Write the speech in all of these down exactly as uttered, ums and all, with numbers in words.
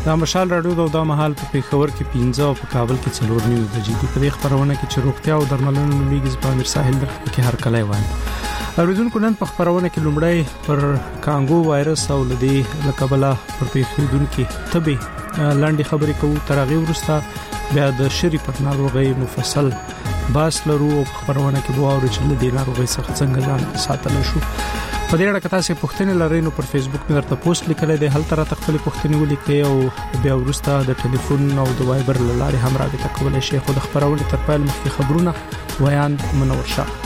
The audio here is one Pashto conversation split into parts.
د مشال راډیو د مهال په پیښور کې پنځه او په کابل کې څلور نیو بجې د په خبرونه کې چې روغتیا او درملنه نومیږي په امیر ساحل کې هر کله وایي اوریدونکو نن په خبرونه کې لومړی پر کانګو وایرس او لدی لکبلا پر پیښیدونکو طبي لاندې خبرې کوو تر هغه وروسته بیا د شری پر ناروغي مفصل باس لرو او خبرونه کې دوه او چې د ناروغي څخه څنګه ځان ساتل شو په دې اړه که تاسو پوښتنه لرئ نو پر فیسبوک مې درته پوسټ لیکلې ده هل تر تخفل پوښتنه ولیکئ او بیا ورسته د ټلیفون او د وایبر لارې هم رابطه کولای شئ خو د خبرونه تر پیل مخکې خبرونه ویان منور شه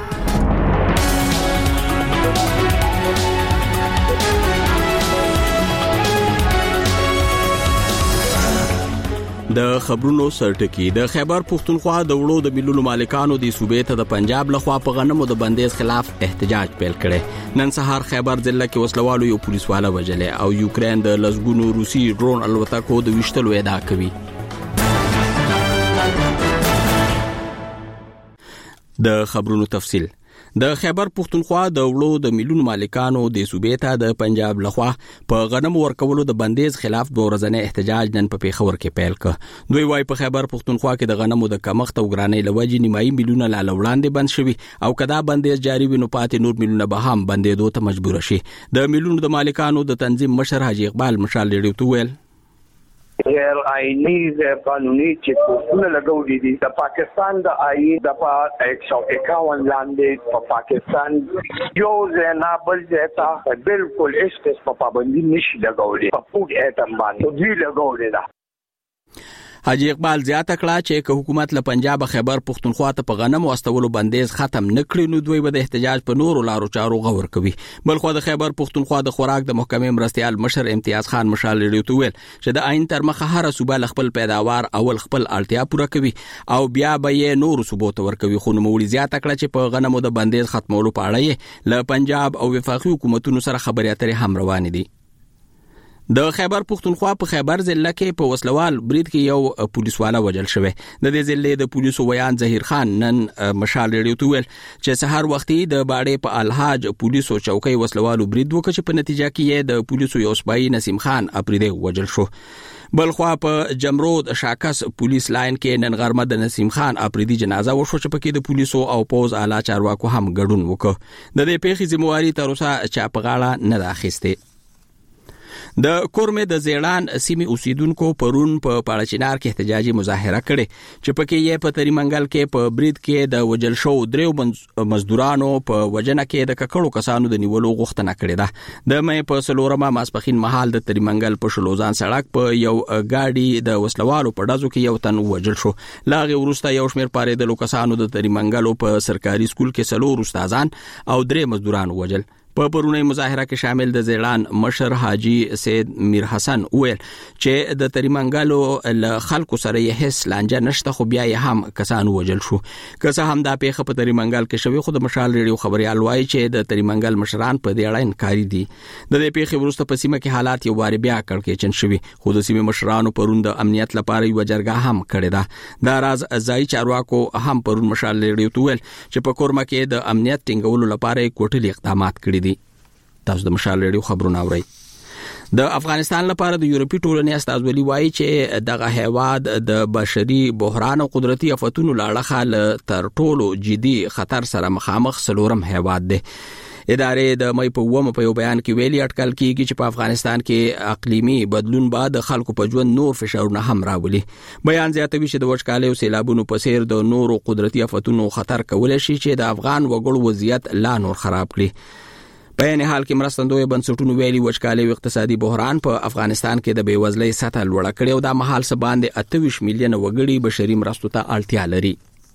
د خبرونو سرټکی د خیبر پښتونخوا د وړو د ملونو مالکانو د صوبې ته د پنجاب لخوا په غنمو د بندیز خلاف احتجاج پیل کړي نن سهار خیبر ضلع کې وسلوالو یو پولیس والا وجلې او یوکرين د لزګونو روسي ډرون الوتکو د وشتلو ادعا کوي د خبرونو تفصیل د خیبر پښتونخوا د وړو د ملونو مالکانو د صوبې ته د پنجاب لخوا په غنم ورکولو د بندیز خلاف د ورځنی احتجاج نن په پیښور کې پیل کړ دوی وايي په خیبر پښتونخوا کې د غنمو د کمښت او ګرانۍ لوجې نیمایي ملیونه لا وړاندې بند شوي او کدا بندیز جاری وینو پاتې نور ملیونه به هم بندېدو ته مجبور شي د ملونو د مالکانو د تنظیم مشر حاجی اقبال مشال لري تو ویل غیر آئینی غیر قانونی چې کوټونه لګولې دي د پاکستان د آئین د ایک سو اکاون لاندې په پاکستان یو ځنا بل ځای بالکل هیڅ څه پابندي نشي لګولې په فود ایټم باندې دوی لګولې ده حاجی اقبال زیاته کړه چې که حکومت له پنجاب خیبر پښتونخوا ته په غنمو واستولو بندیز ختم نکړي نو دوی به د احتجاج په نورو لارو چارو غور کوي بلخو د خیبر پښتونخوا د خوراک د محکمې مرستيال مشر امتیاز خان مشال لري تو ویل چې د آئین تر مخه هر صوبه خپل پیداوار اول خپل اړتیا پوره کوي او بیا به یې نور صوبو ته ورکوي خو نو مولي زیاته کړه چې په غنمو د بندیز ختمولو په اړه له پنجاب او وفاقي حکومتونو سره خبرې اترې هم روان دي د خیبر پښتونخوا په خیبر ضلع کې په وسلوال برید کې یو پولیس والا وجل شوی د دې ضلع د پولیسو ویان ظهیر خان نن مشال ریډیو ته ویل چې سحر وختي د باړې په الحاج پولیسو چوکۍ وسلوالو برید وکړ چې په نتیجه کې د پولیسو یو سپای نسیم خان اپریده وجل شو بلخوا په جمرود شاکس پولیس لاین کې نن غرمه د نسیم خان اپریدي جنازه وشو چې پکې د پولیسو او پوز اعلی چارواکو هم ګډون وکړ د دې پیښې ذمہواری تر اوسه چا په غاړه نه راخسته د کورمه د زیړان سیمه اوسیدونکو پرون په پاړچینار کې احتجاجي مظاهره کړې چې پکې یې په تریمنګل کې په برید کې د وجل شو دریو مزدورانو په وجنه کې د ککړو کسانو د نیولو غوښتنه کړې ده د مې په سلورمه ماسپخین محل د تریمنګل په شلوزان سړک په یو گاډي د وسلوالو په دازو کې یو تن وجل شو لاغه ورسته یو شمیر پاره د لوکسانو د تریمنګلو په سرکاري سکول کې سلور استادان او درې مزدوران وجل په پرونی مظاهره کې شامل د زیړان مشر حاجی سید میر حسن ویل چې د تریمنګلو له خلکو سره یې هیڅ لانجه نشته خو بیا یې هم کسان وجل شو که څه هم دا پیښه په تریمنګل کې شوی خو د مشال ریډیو خبريال وایي چې د تریمنګل مشران په دې اړه انکاري دي د دې پیښې وروسته په سیمه کې حالات یو واره بیا کړکېچن شوی خو د سیمه مشرانو پرون د امنیت لپاره یو جرګه هم کړې ده دا راز ځای چارواکو هم پرون مشال ریډیو ته ویل چې په کورمه کې د امنیت ټینګولو لپاره کوټلي اقدامات کړي دي تاسو د مشال ریډیو خبرونه اورئ د افغانستان لپاره د یورپی ټولنې استازولي وایي چې دغه هیواد د بشري بحران او قدرتي آفتونو لاړه تر ټولو جدي خطر سره مخامخ سلورم هیواد دی ادارې د مې په ومه په یو بیان کې ویلي اټکل کیږي چې په افغانستان کې اقلیمي بدلون بعد خلکو په ژوند نور فشارونه هم راولي بیان زیاتوي چې د وچکالۍ او سیلابونو په څیر د نورو قدرتي آفتونو خطر کولای شي چې د افغان وګړو وضعیت لا نور خراب کړي په یعنی حال کې مرستندوی بنسټونو ویلي وچکالۍ او اقتصادي بحران په افغانستان کې د بیوزلۍ سطح لوړه کړې او د محل څخه باندې اته ویشت میلیونه وګړي بشري مرستو ته اړتیا لري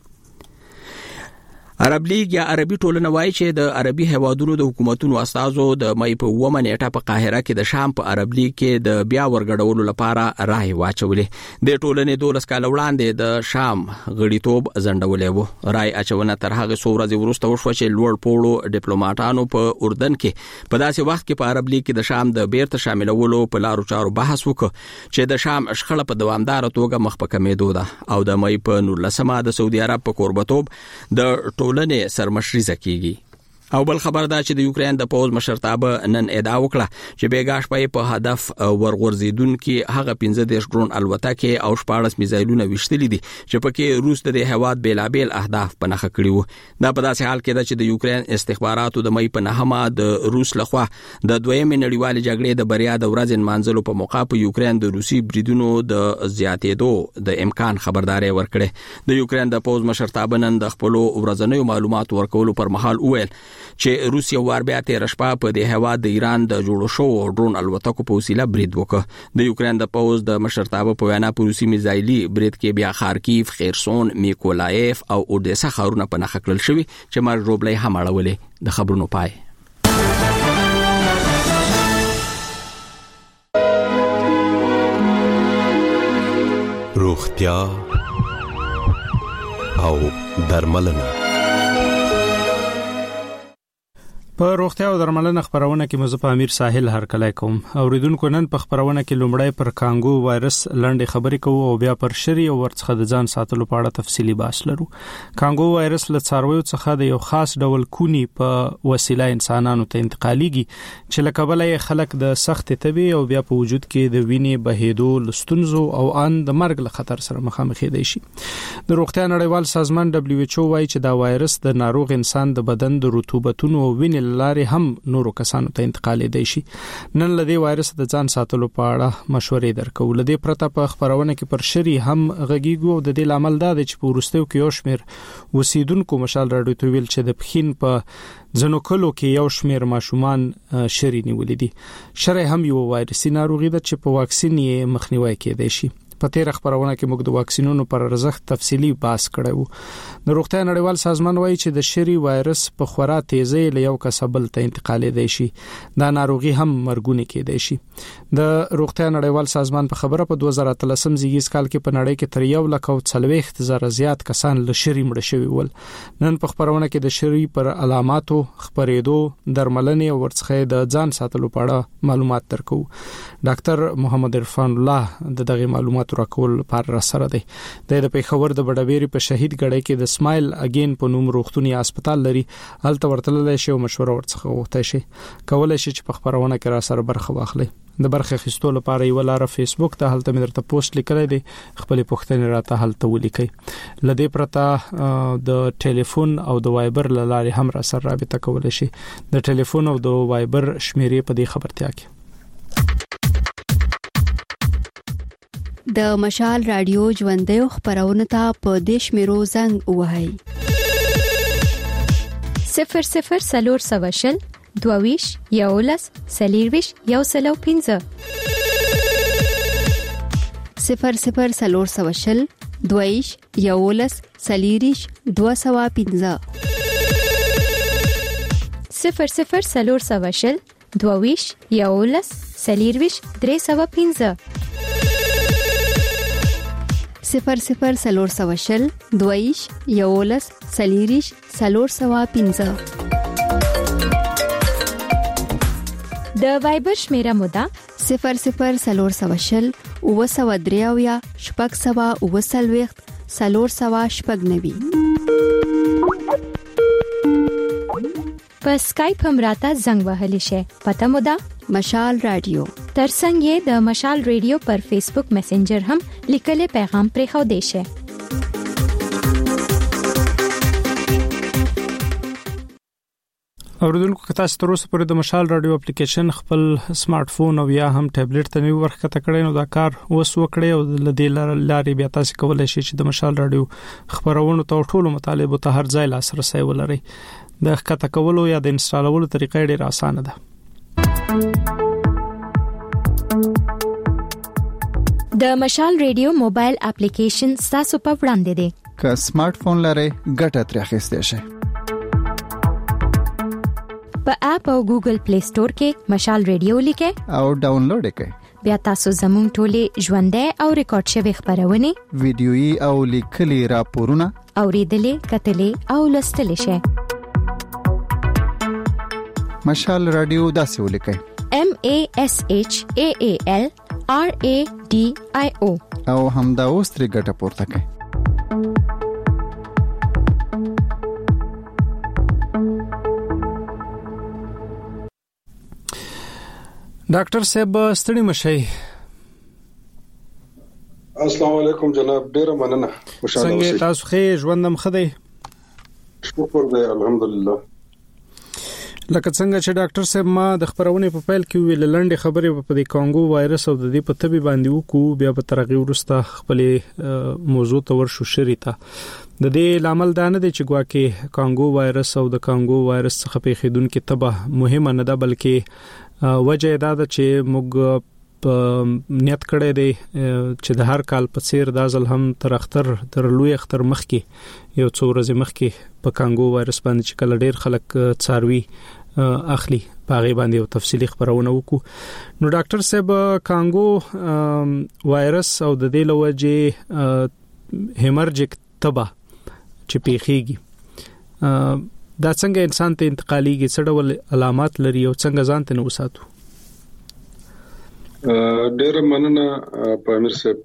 عرب لیگ یا عربي ټولنه وایي چې د عربي هیوادونو د حکومتونو استازو د مې په ومه نیټه په قاهره کې د شام په عرب لیگ کې د بیا ورګډولو لپاره رای واچولې د ټولنې دولس کال وړاندې د شام غړیتوب زندولې وو رای اچونه تر هغه څو ورځې وروسته وشو چې لوړ پوړو ډیپلوماټانو په اردن کې په داسې وخت کې په عرب لیگ کې د شام د بیرته شاملولو په لارو چارو بحث وکړ چې د شام شخړه په دوامدار توګه مخ په کمېدو ده او د مې په نولسمه د سعودي عرب په قربتوب د ټولنې سرمشري زکیږي او بل خبر دا چې د یوکرين د پوز مشرتابه نن ادعا وکړه چې بیګاش په هدف ورغورځیدونکو هغه پنځه دیش ډرون الوتکې او شپاړس میزایلونه وشتلې دي چې پکې روس د هواد بیلابل اهداف په نخښه کړی وو. دا په داسې حال کې ده چې د یوکرين استخباراتو د مې په نهمه د روس لخوا د دویمې نړیوالې جګړې د بریا د ورځې منځلو په موقع په یوکرين د روسي بریدونو د زیاتېدو د امکان خبرداري ورکړه. د یوکرين د پوز مشرتابه نن د خپل ورځنیو معلوماتو ورکولو پر مهال وویل چې روسیا ور بیا تیر شپه په د هوا د ایران د جوړو شو ډرون الوتکو په وسیله برید وکړ. د یوکرين د پوز د مشرتابه په وینا په روسي میزایلي برید کې بیا خارکیف، خیرسون، میکولایف او اودیسا ښارونه په نښه کړل شوي چې مارجوبلې هم اړولې. د خبرونو پای. روغتیا او درملنه. په روغتیا او درملنه خبرونه کې مزه په امیر ساحل هرکلای کوم. اوریدونکو نن په خبرونه کې لومړی پر کانګو وایرس لاندې خبرې کوو او بیا پر شری او ورڅخه د ځان ساتلو په اړه تفصیلی بحث لرو. کانګو وایرس له څارویو څخه د یو خاص ډول کونی په وسیله انسانانو ته انتقالیږي چې له کبله یې خلک د سخت تبي او بیا په وجود کې د وینې بهیدو لستونزو او ان د مرګ له خطر سره مخامخ دي شي. د روغتیا نړیوال سازمان دبليو ایچ او وايي چې دا وایرس د ناروغ انسان د بدن د رطوبتونو او وینې لارې هم نورو کسانو ته انتقال دی شي. نن لدی وایرس د ځان ساتلو په اړه مشورې درکو. لدی پرته په خبرونه کې پر شری هم غږیږو او د دې عمل دا چې په ورستیو کې یو شمیر وسیدونکو مشال راډیو ته ویل چې د پخین په ځنو کلو کې یو شمیر ماشومان شری نیولې دي. شری هم یو وایرسي ناروغي ده چې په واکسین یې مخنیوي کېدای شي. په تیر خبرونه کې موږ د واکسینونو پر ارزښت تفصیلی بحث کړو. د روغتیا نړیوال سازمان وایي چې د شری وایرس په خورا تیزی له یو کس بل ته انتقال دی شي. دا ناروغي هم مرګونی کېدای شي. د روغتیا نړیوال سازمان په خبره په دوه زره اتلسم زیږیز کال کې په نړۍ کې تر یو لک او څلوېښت زره زیات کسان له شری مړ شوي ول. نن په خبرونه کې د شری پر علاماتو، خبرېدو، درملنې او ورڅخه د ځان ساتلو په اړه معلومات درکو. ډاکټر محمد عرفان الله د دغه معلومات راکول پر را سره دی. د پیښور د بډابېری په شهید ګړی کې د سمایل اگین په نوم روغتونی هسپتال لري. هلته ورتللی شي او مشوره ورڅخه وغوښتای شي. کولای شي چې په خبرونه کې را سره برخه واخلي. د برخه خستو لپاره یو لار فیسبوک ته هلته مې درته پوسټ لیکلی دی. خپل پوښتنې راته هلته ولیکئ. لدې پرته د ټلیفون او د وایبر لارې هم را سره رابطه کولای شي. د ټلیفون او د وایبر شمیرې په دې خبرتیا کې د مشال رادیو ژوندې خبرونه ته په دیش میرو زنګ وهاي صفر صفر سلور سواشل دوویش یولس سلیرویش یو سلو پینزه صفر صفر سلور سواشل دوویش یولس سلیریش دو سوا پینزه صفر صفر سلور سواشل دوویش یولس سلیرویش درې سوا پینزه صفر صفر سلور سواشل دویش یولس سلیریش سلور سوا پینزه. د وایبر شمیره مودا صفر صفر سلور سواشل او سوا دریاویا شپږ سوا او سلويخت سلور سوا شپږ نوي. په سکایپ هم راته زنګ وهلی شي. پته مودا مشال رادیو. ترڅنګ یې د مشال رادیو پر فیسبوک میسنجر هم لیکلي پیغام پرې خو دی شي. اوریدونکو که تاسو تر اوسه پورې د مشال رادیو اپلیکیشن خپل سمارټ فون او یا هم ټابلیټ ته نیو ورخته کړئ نو دا کار وس وکړئ او د دې لارې بیا تاسو کولای شئ چې د مشال رادیو خبرونو ته ټولو مطالبه ته هر ځای لاسرسي ولرئ. د ښکته کولو یا د انسټالولو طریقې ډېره اسانه ده. د مشال رادیو موبایل اپلیکیشن تاسو په وړاندې دی. که سمارټ فون لرئ ګټه ترې اخیستئ شئ. په اپ او ګوګل پلی سٹور کې مشال رادیو لیکئ او ډاونلوډ کړئ. بیا تاسو زموږ ټولې ژوندۍ او ریکارډ شوی خبرونه ویډیويي او لیکلي راپورونه اوریدلې کتلې او لوستلې شئ. مشال رادیو داسې ولیکئ M A S H A A L R A D I O او همدا اوس ترې ګټه پورته کړئ. ډاکټر صاحب ستړي مشي. السلام علیکم جناب، ډیر مننه. خوشاله اوسئ. څنګه تاسو ښه ژوندم خدای؟ شکر دی الحمدلله. لکه څنګه چې ډاکټر صاحب ما د خبرونه په پیل کې ویل لنډه خبره په د کانګو وایرس او د دې په تبي باندې وکړو، بیا په ترغیب ورسته خپل موضوع ته ورشو شریته. د دې لامل دا نه دی چې ګواکې کانګو وایرس او د کانګو وایرس څخه په خیدونکو تبه مهمه نه ده، بلکې وجه دا ده چې موږ نیت کړی دی چې د هر کال په څیر د ځل هم تر اختر تر لوی اختر مخکې یو څو ورځې مخکې په کانګو وایرس باندې چې کله ډیر خلک څاروي اخلي باغې باندې یو تفصیلی خبرونه وکړو. نو ډاکټر صاحب کانګو وایرس او د دې لوجه هیمرجیک تبه چې پیخیږي دا څنګه انسان ته انتقاليږي، څه ډول علامات لري او څنګه ځان ته نو وساتو؟ ډیر مننه پامیر صاحب.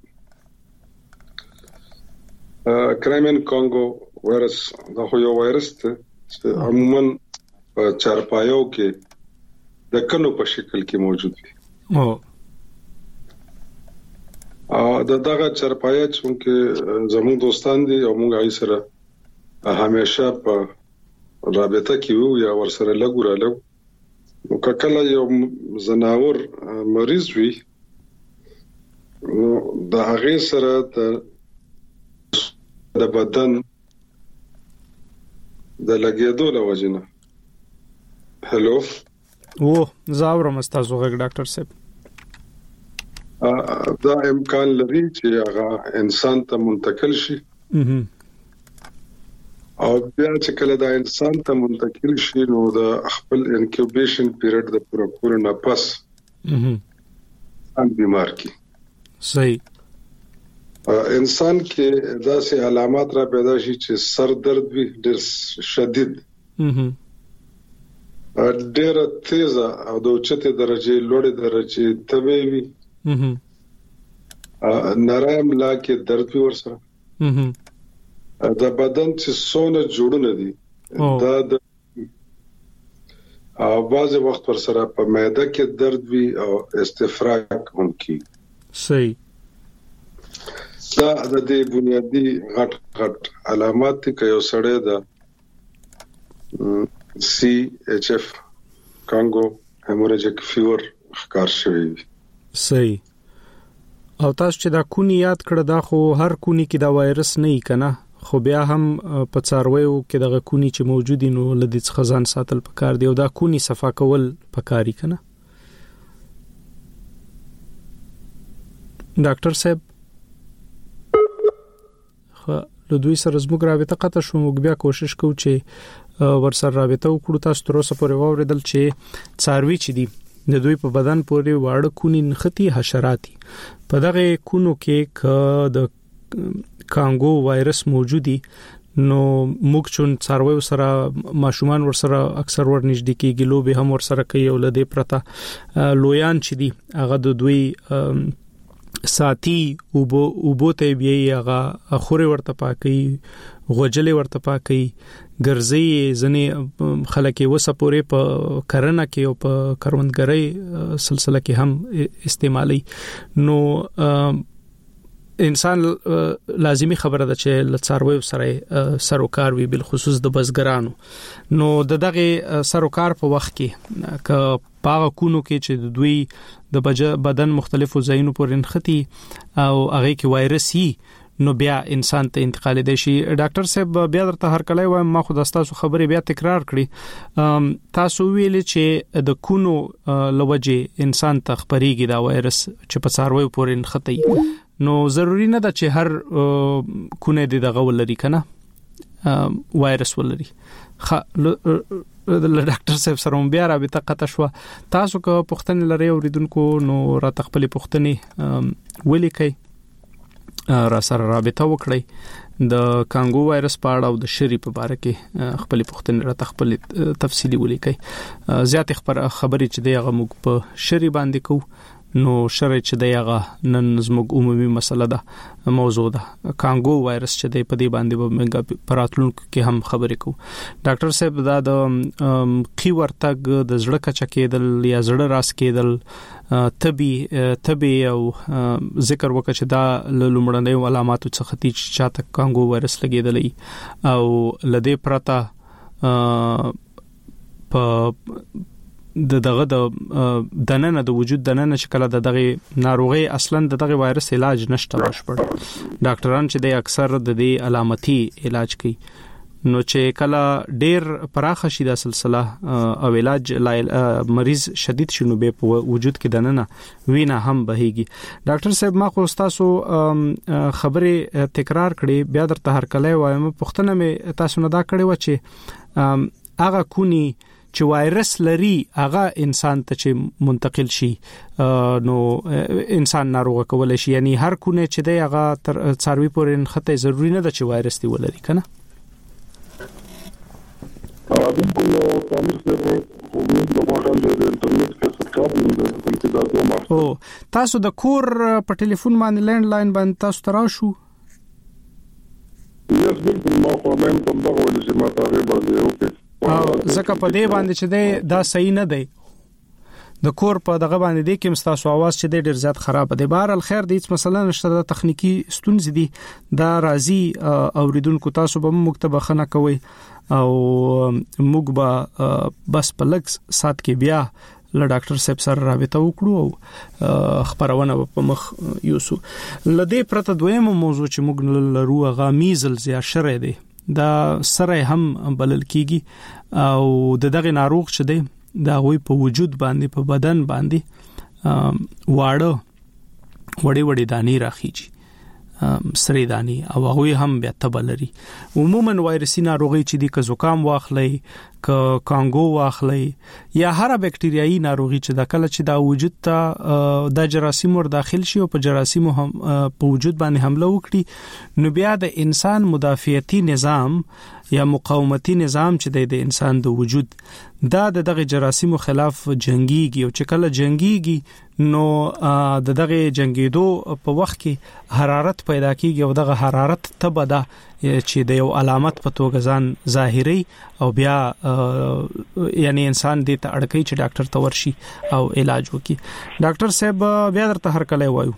کرایمن کانګو وایرس دا خو یو وایرس دی چې عموما په چارپایو کې د کنو په شکل کې موجود وي. او دا دغه چارپایه چې زموږ دوستان دي او موږ یې سره همیشه په رابطه کې وو یا ورسره لګورا لګ نو کله یو زناور مریض وي نو د هغه سره د بدن د لګیدو لوجنه هلو او زاورم استاسو غږ ډاکټر صاحب دا امکان لري چې هغه انسان ته منتقل شي او بیا چې کله دا انسان ته منتقل شي نو د خپل انکیوبیشن پیریډ د پوره پوره نه پس ان بیمار کی صحیح انسان کې داسې علامات را پیدا شي چې سر درد وي ډېر شدید ډېر تیز او د اوچته درجه لوړې درجه تبه وي نرم لا کې درد وي ورسره د بدن چې څونه جوړونه دي دا د او بعض وخت پر سره په معده کې درد وي او استفراغ هم کی صحیح دا د دې بنیادی غټ غټ علامات دي چې یو سړی د سی ایچ اف کانګو هیموریجیک فیور ښکار شوی. صحیح. او تاسو چې دا کونی یاد کړه دا خو هر کونی کې دا وایرس نه ای کنه، خو بیا هم په څارویو کې دغه کونی چې موجود نو لدې څخه ځان ساتل پکار دی او دا کونی صفا کول پکاري کنه. ډاکټر صاحب خو له دوی سره زموږ رابطه قطع شو، موږ بیا کوشش کوو چې ورسره رابطه وکړو. تاسو تر اوسه پورې واوریدل چې څاروي چې دي د دوی په بدن پورې واړه کونی نختی حشراتي په دغه کونو کې ک د کانګو وایرس موجودي نو موږ چون څاروي سره ماشومان ورسره اکثر ورنږدې کېږي، لوبي هم ورسره کوي او لدې پرته لویان چې دي هغه د دوی ساتي او بو ته بیا هغه خوري ورته پاکي غوجلې ورته پاکي ګرځي ځنې خلک وسه پورې په کرنه کې او په کروندګرۍ سلسله کې هم استعمالي. نو انسان لازمی خبره ده چې لڅاروي سره سروکار وي بل خصوص د بزګرانو. نو د دغه سروکار په وخت کې ک پاغه کونو کې چې دوی د بدن مختلفو ځایونو پورې نختی او هغه کې وایرسي نو بیا انسان ته انتقال دی شي. ډاکټر صاحب بیا درته هر کله وایم ما خو تاسو خبرې بیا تکرار کړې، تاسو ویل چې د کونو لوجه انسان ته خبريږي دا وایرس چې په څاروي پورې نختی، نو ضروری نه ده چې هر کونه دې دغه ولري کنه وایرس ولري. خ ډاکټر صاحب سره بیا رابطه قطع شو. تاسو که پښتنه لري اوریدونکو نو را تخپل پښتني ولیکي را سره رابطه وکړئ د کانګو وایرس په اړه او د شری په اړه کې خپل پښتنه را تخپل تفصیلی ولیکي. زیات خبر خبرې چې دغه موږ په شری باندې کو نو شرع چې دی هغه نن زموږ عمومي مسله ده موضوع ده کانګو وایرس چې دی په دې باندې به موږ پراتلونکو کې هم خبرې کوو. ډاکټر صاحب دا د قی ورتګ د زړه کچه کېدل یا زړه راس کېدل تبي تبي او ذکر وکړه چې دا لومړنۍ علاماتو څخه دي چې چاته کانګو وایرس لګېدلی او لدې پرته په د دغه د دننه د وجود دننه شکل د دغه ناروغي اصلا د دغه وایرس علاج نشته بشپړ. ډاکټران چې د اکثر د دې علامتي علاج کوي نو چې کله ډیر پراخه شي د سلسله او علاج مریض شدید شنو به په وجود کې دننه وینا هم بهيږي. ډاکټر صاحب ما خو تاسو خبره تکرار کړې بیا درته هر کله وایم پښتنه مې تاسو نه دا کړې و چې هغه کونی چې وایرس لري هغه انسان ته چې منتقل شي نو انسان ناروغ کولای شي یعنی هر کونه چې دی هغه تر څاروي پورې خطه ضروری نه ده چې وایرس دی ولري کنه. او تاسو د کور په ټلیفون باندې لینډ لاین باندې تاسو تراو شو یس بالکل ما خو هم کوم دغه ولې چې ما تاغه باندې اوکې او زکه په دې باندې چې دی دا صحیح نه دی د کور په دغه باندې دی کې مستاسو आवाज چې دی ډیر زیات خراب دی. بهر الخير د هیڅ مسله نشته د تخنیکی ستونزې دي دا راځي اوریدونکو تاسو به مکتبه خنه کوي او موږ به بس په لږ سات کې بیا له ډاکټر صاحب سره رابطه وکړو او خبرونه په مخ یوسو. لدې پرته دویمه موضوع چې موږ لرو هغه میزلز یا شری دی دا سره هم بلل کیږي او د دغه ناروغ چې دی دا وی په وجود باندې په بدن باندې واړه وړي وړي دانی راخیږي سری دانی او هغه هم بیا تبلري. عموما وایرسي ناروغي چې د زکام واخلي ک کانګو واخلي یا هر بکټریايي ناروغي چې د کله چې د وجود ته د جراثیم ور داخل شي او په جراثیم هم په وجود باندې حمله وکړي نو بیا د انسان مدافعتي نظام یا مقاومتي نظام چې د انسان د وجود دا د دغه جراثیم خلاف جنگيږي او چې کله جنگيږي نو د دغه جنگیدو په وخت کې حرارت پیدا کیږي او دغه حرارت تبدا چې د یو علامت په توګه ځان ظاهري او بیا یعنی انسان دې ته اړکې چې ډاکټر ته ورشي او علاج وکړي. ډاکټر صاحب بیا درته هر کله وایو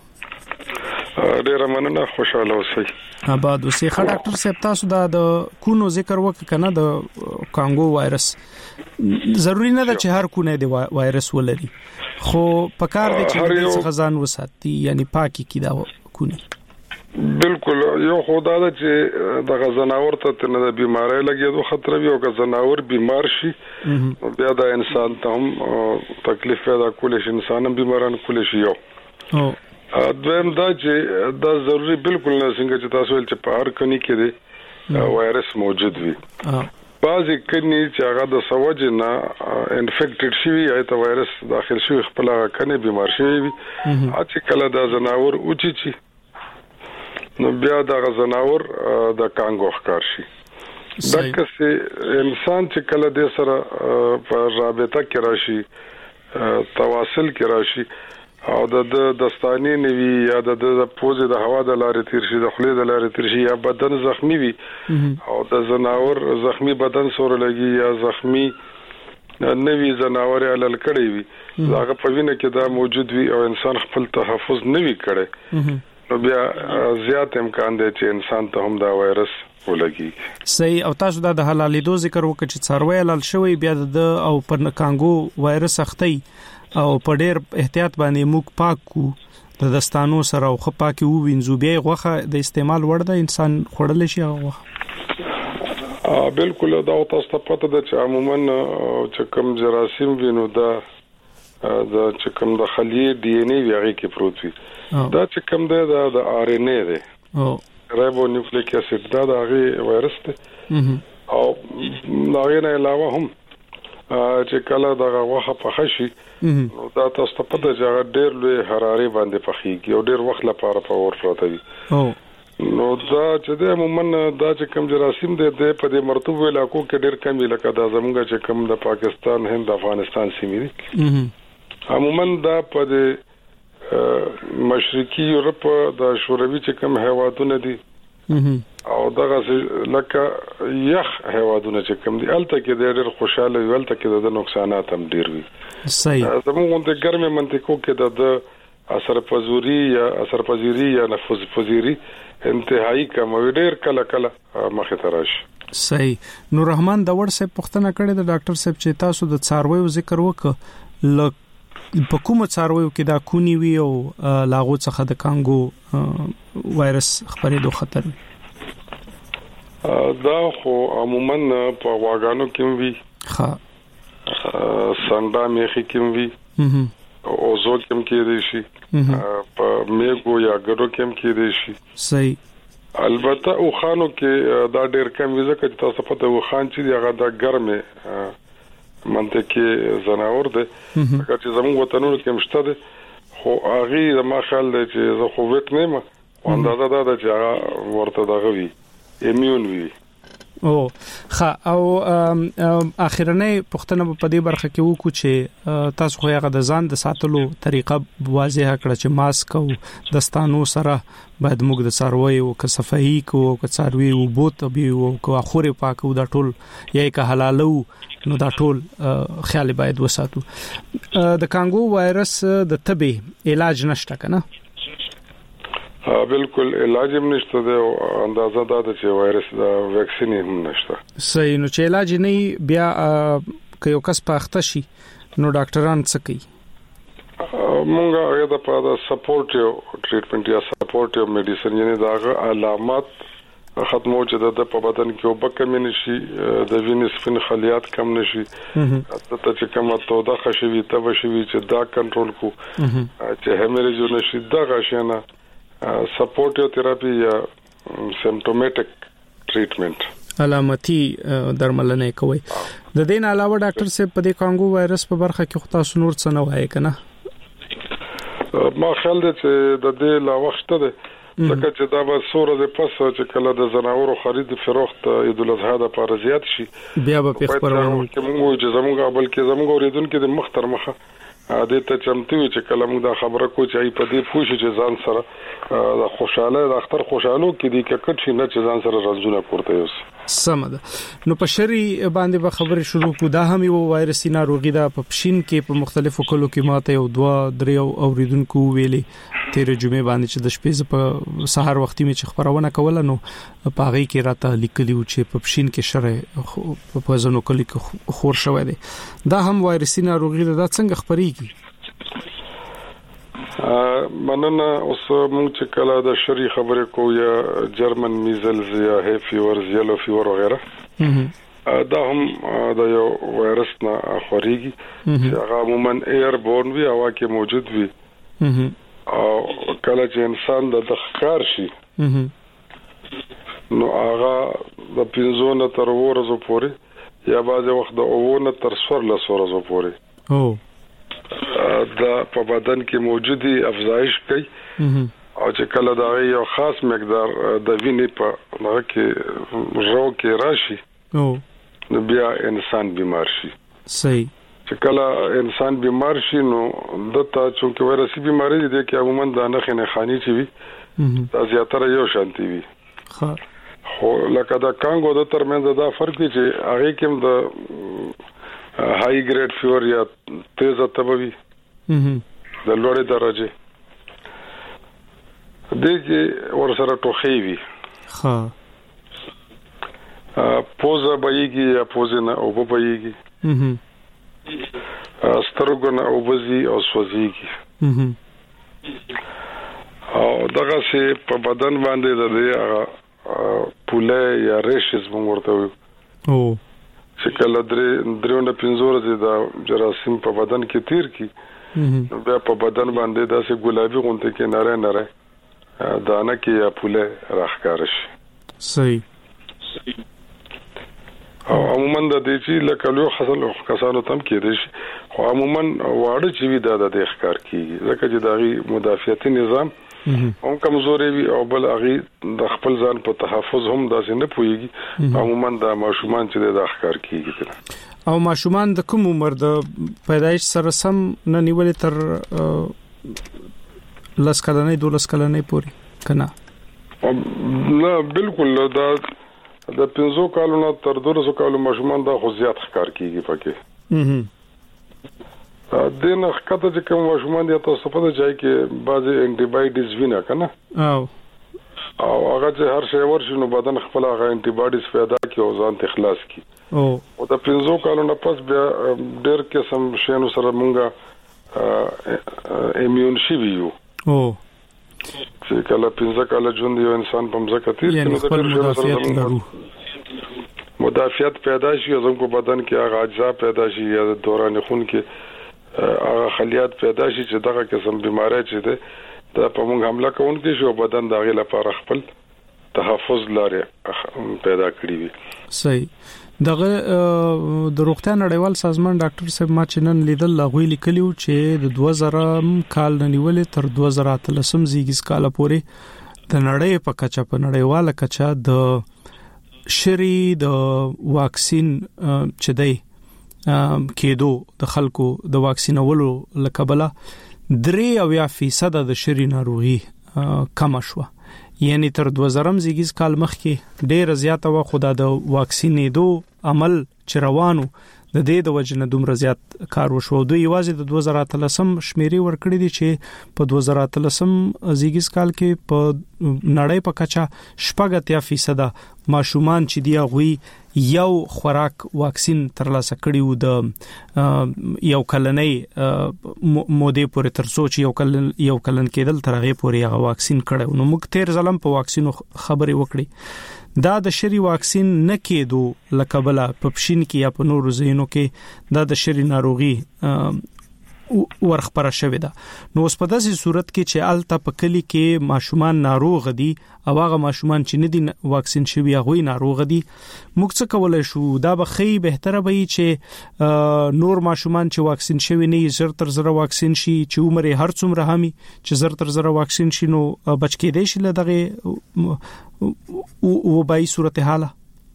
ډیر مننه خوشاله اوسئ. آباد اوسئ. ښه ډاکټر صاحب تاسو دا د کونو ذکر وکړ کنه د کانګو وایرس ضروری نه ده چې هر کونه دی وایرس ولري خو پکار دي چې د څه ځان وساتي یعنی پاکي کی دا کونی. بالکل یو خدا دا چې د غزناور ته نه د بیماری لګیدو خطر وي او که زناور بیمار شي بیا د انسان ته هم تکلیف پیدا کولی شي انسان هم بیماران کولی شي. یو دویم دا چې دا ضروری بالکل نه څنګه چې تاسو ول چې په هر کني کې دی وایرس موجود وي. بعضی کني چې هغه د سوجه نه انفیکټډ شي یا ته وایرس داخل شي خپل کني بیمار شي وي چې کله دا زناور اوچی چی نو بیا د غزناور د کانګو ښکار شي. دغه سه انسان چې کله د سره په رابطه کې راشي تواصل کې راشي او د دستانی نیوي یا د پوزې د هوا د لارې تیر شي د خولې د لارې تیر شي یا بدن زخمی وي او د زناور زخمی بدن سره لګي یا زخمی نوی زناور علل کړي وي هغه په وینه کې دا موجود وي او انسان خپل تحفظ نوي کړي نو بیا زیات امکان دی چې انسان ته هم دا وایرس ولګي. صحیح. او تاسو دا د حلالېدو ذکر وکړ چې څاروي حلال شوی بیا د او پر کانګو وایرس اختی او په ډېر احتیاط باندې موږ پاک کو د دستانو سره او خپاکي وو وینځو بیا غوخه د استعمال وړ د انسان خورل شي هغه. ا بالکل دا تاسو ته پته ده چې عموما چې کوم جراثیم وینو دا دا چې کوم د خلیه ډي ان اي ویغه کې پروت وي دا چې کوم ده د ار ان اي ده او رایبو نیوکلیک اسید دا د هغه وایرس ده او دا نه علاوه هم چې کله دا غوخه پخ شي نو دا تاسو ته پته چې ډېر لوی حراري باندې پخېږي او ډېر وخت لپاره په اور پراته وي. نو دا چې د عموما دا چې کوم جراثیم ده د په دې مرطوب علاقو کې ډېر کم لکه دا زموږ چې کوم د پاکستان هند افغانستان سیمې دي عموما دا په مشرقي یورپ د شوروي چې کوم هیوادونه دي او دغه لکه یخ هیوادونه چې کوم دي الته کې ډېر خوشاله وي الته کې د نقصانات هم ډېر وي. صحیح. زموږ د ګرمه منطقو کې د اثر پذوري یا اثر پذیری یا نفوذ پذیری انتهایی کم وي ډېر کله کله مخه تراشي. صحیح. نور رحمان د وړ صاحب پوښتنه کړې د ډاکټر صاحب چې تاسو د څارویو ذکر وکړ ل په کومه څارویو کې دا کونی وی او لاغو څخه د کانګو وایرس خپرېدو خطر وي؟ دا خو عموما په واګانو کې وي. ها ساندا میخي کې وي او زو کې کې دي شي په میګو یا ګډو کې کې دي شي. صحیح. البته او خانو کې دا ډېر کم وي ځکه چې تاسو پته و خان چې هغه د ګرمه منطقه زناور ده هغه چې زموږ وطنونو کې مشته ده خو هغه د ما خیال دی چې زه خو وټ نه ما اندازه ده چې هغه ورته دغه وي ایمیون وي. او خا او اخرنۍ پښتنه په دې برخه کې وکړو چې تاسو خو هغه د ځان د ساتلو طریقه واضحه کړه چې ماسک او دستانو سره باید موږ د څاروي او که صفائی کو او که څاروي او بوت به او که اخوره پاکو دا ټول یا که حلالو نو دا ټول خیال باید وساتو. د کانګو وایرس د تبه علاج نشته کنه؟ ها بالکل علاج هم نشته او اندازه دا ده چې وایرس دا ویکسین هم نشته. صحیح. نو چې علاج نه بیا که یو کس پاخته شي نو ډاکټران څه کوي؟ مونږه هغه د په سپورټیو ټریټمنټ یا سپورټیو میډیسن یعنی دا علامات ختمو چې د په بدن کې وبکه نشي د وینې سپین خلیات کم نشي ته چې کومه توده خشوي ته وشوي چې دا کنټرول کو چې همیرج نشي دا غشنه سپورټیو تھراپي یا سیمپټومټک ټریټمنټ علامتي درملنه کوي. د دې نه علاوه ډاکټر صاحب په دې کانګو وایرس په برخه کې خو تاسو نور څه نه وایي کنه؟ ما خیال دی چې د دې لا وخت ده ځکه چې دا به سوره د پس چې کله د زناورو خرید فروخت عيد الاضحى د پر زیات شي بیا به په خبرونو کې موږ چې زموږ بلکې زموږ اوریدونکو د مختر مخه د ته چمتو چې کله موږ دا خبره کو چې په دې پوښي چې ځان سره د خوشاله د اختر خوشالو کې دي ککټ شي نه چې ځان سره رنځونه پورته یوسي. سمده. نو په شری باندې به خبرې شروع کو دا هم یو وایرسي ناروغي ده په پښین کې په مختلفو کلو کې ماته یو دوا درې اوریدونکو ویلي تیر جمعې باندې چې د شپې په سحر وختي می چې خبرونه کوله نو په هغه کې راته لیکلی و چې په پښین کې شره په ځنو کلی کې خور شوې ده دا هم وایرسي ناروغي ده دا څنګه خبريږي؟ مننه. اوس موږ چې کله د شری خبرې کو یا جرمن میزلز یا هی فیور یلو فیور وغیرہ دا هم د یو وایرس نه خوريږي چې هغه عموما ایر بورن وي هوا کې موجود وي او کله چې انسان د تخکار شي نو هغه د پنځونه تر ورځو پورې یا بعض وخت د اوونه تر څوارلس ورځو پورې او دا په بدن کې موجودي افزایش کوي او چې کله دا یو خاص مقدار د وینې په هغه کې رو کې راشي او نو بیا انسان بیمار شي. صحیح. چې کله انسان بیمار شي نو دته چې وایرسي بیماری دي کې عموما د نخې نه خاني چي وي دا زیاتره یو شانتي وي. ها خو لکه دا کانګو د ترمنځ دا فرق دی چې هغه کې د هاي ګریډ فیور یا تیزه تبوي د لوړې درجه دغه ورسره ټوخي وي. ها پوزه بایږي یا پوزه نه او بایږي سترګو نه او بزي او سوځيږي او دغه سي په بدن باندې د دې پوله یا ریشز موږ ورته او چې کله درې درونه پنځور دي دا جراثیم په بدن کې تیر کی بیا په بدن باندې داسې ګلابي غونډه کې ناره ناره دانه کې یا پوله راخکار شي. صحیح. او عموما د دې چې لکه لو حاصل کسانو تم کې دي خو عموما واړه چې وی د د ښکار کیږي ځکه چې دغه مدافعتي نظام هم کمزوري وي او بل اغي د خپل ځان په تحفظ هم داسې نه پويږي عموما د ماشومان چې د ښکار کیږي او ماشومان د کوم عمر د پیدایش سره سم نه نیولې تر لاس کلنې دولس کلنې پوري کنه؟ نه بالکل دا د پنځو کالو نه تر دولسو کالو ماشومان دا خو زیات ښکار کیږي پکې. د نه ښکته چې کوم ماشومان دي تاسو په دې ځای کې بعضي انټي بایوټکس وینا کنه او او هغه چې هر شی ورشي نو بدن خپل هغه انټي بایوټکس پیدا کوي او ځان ته خلاص کوي. او او د پنځو کالو نه پس بیا ډېر قسم شینو سره مونږه ایمیون شي ویو. او چې کله پنځه کاله ژوند یو انسان په مزه تیر یعنی خپل مدافعت لرو مدافعت پیدا شي زموږ په بدن کې هغه اجزا پیدا شي یا د دوران خون کې هغه خلیات پیدا شي چې دغه قسم بیماری چې ده دا په موږ حمله کوونکی شي او بدن دغه لپاره خپل تحفظ لارې پیدا کړی وي. صحیح. دغه د روغتیا نړیوال سازمان ډاکټر صاحب ما چې نن لیدل غوي لیکلیو چې د دوه زره کال نیولې تر دوه زره اتلسم زیږیز کال پورې د نړۍ په کچه په نړیواله کچه د شری د واکسین چې دی کېدو د خلکو د واکسینولو لکبله درې اویا فیصد د شری ناروغي کم شو. یعنی تر دوه زره زیږیز کال مخکې ډېر زیاته و خو د واکسینېدو عمل چروانو د دې د وجنه دومره زیات کار وشو. دوی یوازې د دوه زره اتلسم شمیرې ورکړې دي چې په دوه زره اتلسم زیږیز کال کې په نړۍ په کچه شپږ اتیا فیصد ماشومان چې دی غوي یو خوراک واکسین ترلاسه کړیو د یو کلنۍ مودې پورې تر څو چې یو کلن یو کلن کېدل تر هغه پورې هغه واکسین کړو. نو موږ تیر ځلم په واکسینو خبرې وکړې دا د شری واکسین نه کېدو لکبله په پښین کې یا په نورو ځینو کې دا د شری ناروغي ورخبره شوې ده. نو اوس په داسې صورت کې چې الته په کلی کې ماشومان ناروغ دي او هغه ماشومان چې نه دي واکسین شوی هغه ناروغ دي موږ څه کولای شو؟ دا به خی بهتره وي چې نور ماشومان چې واکسین شوی نه زر تر زر واکسین شي چې عمر هر څومره همي چې زر تر زر واکسین شي نو بچ کېدې شي له دغه وبای صورت حاله.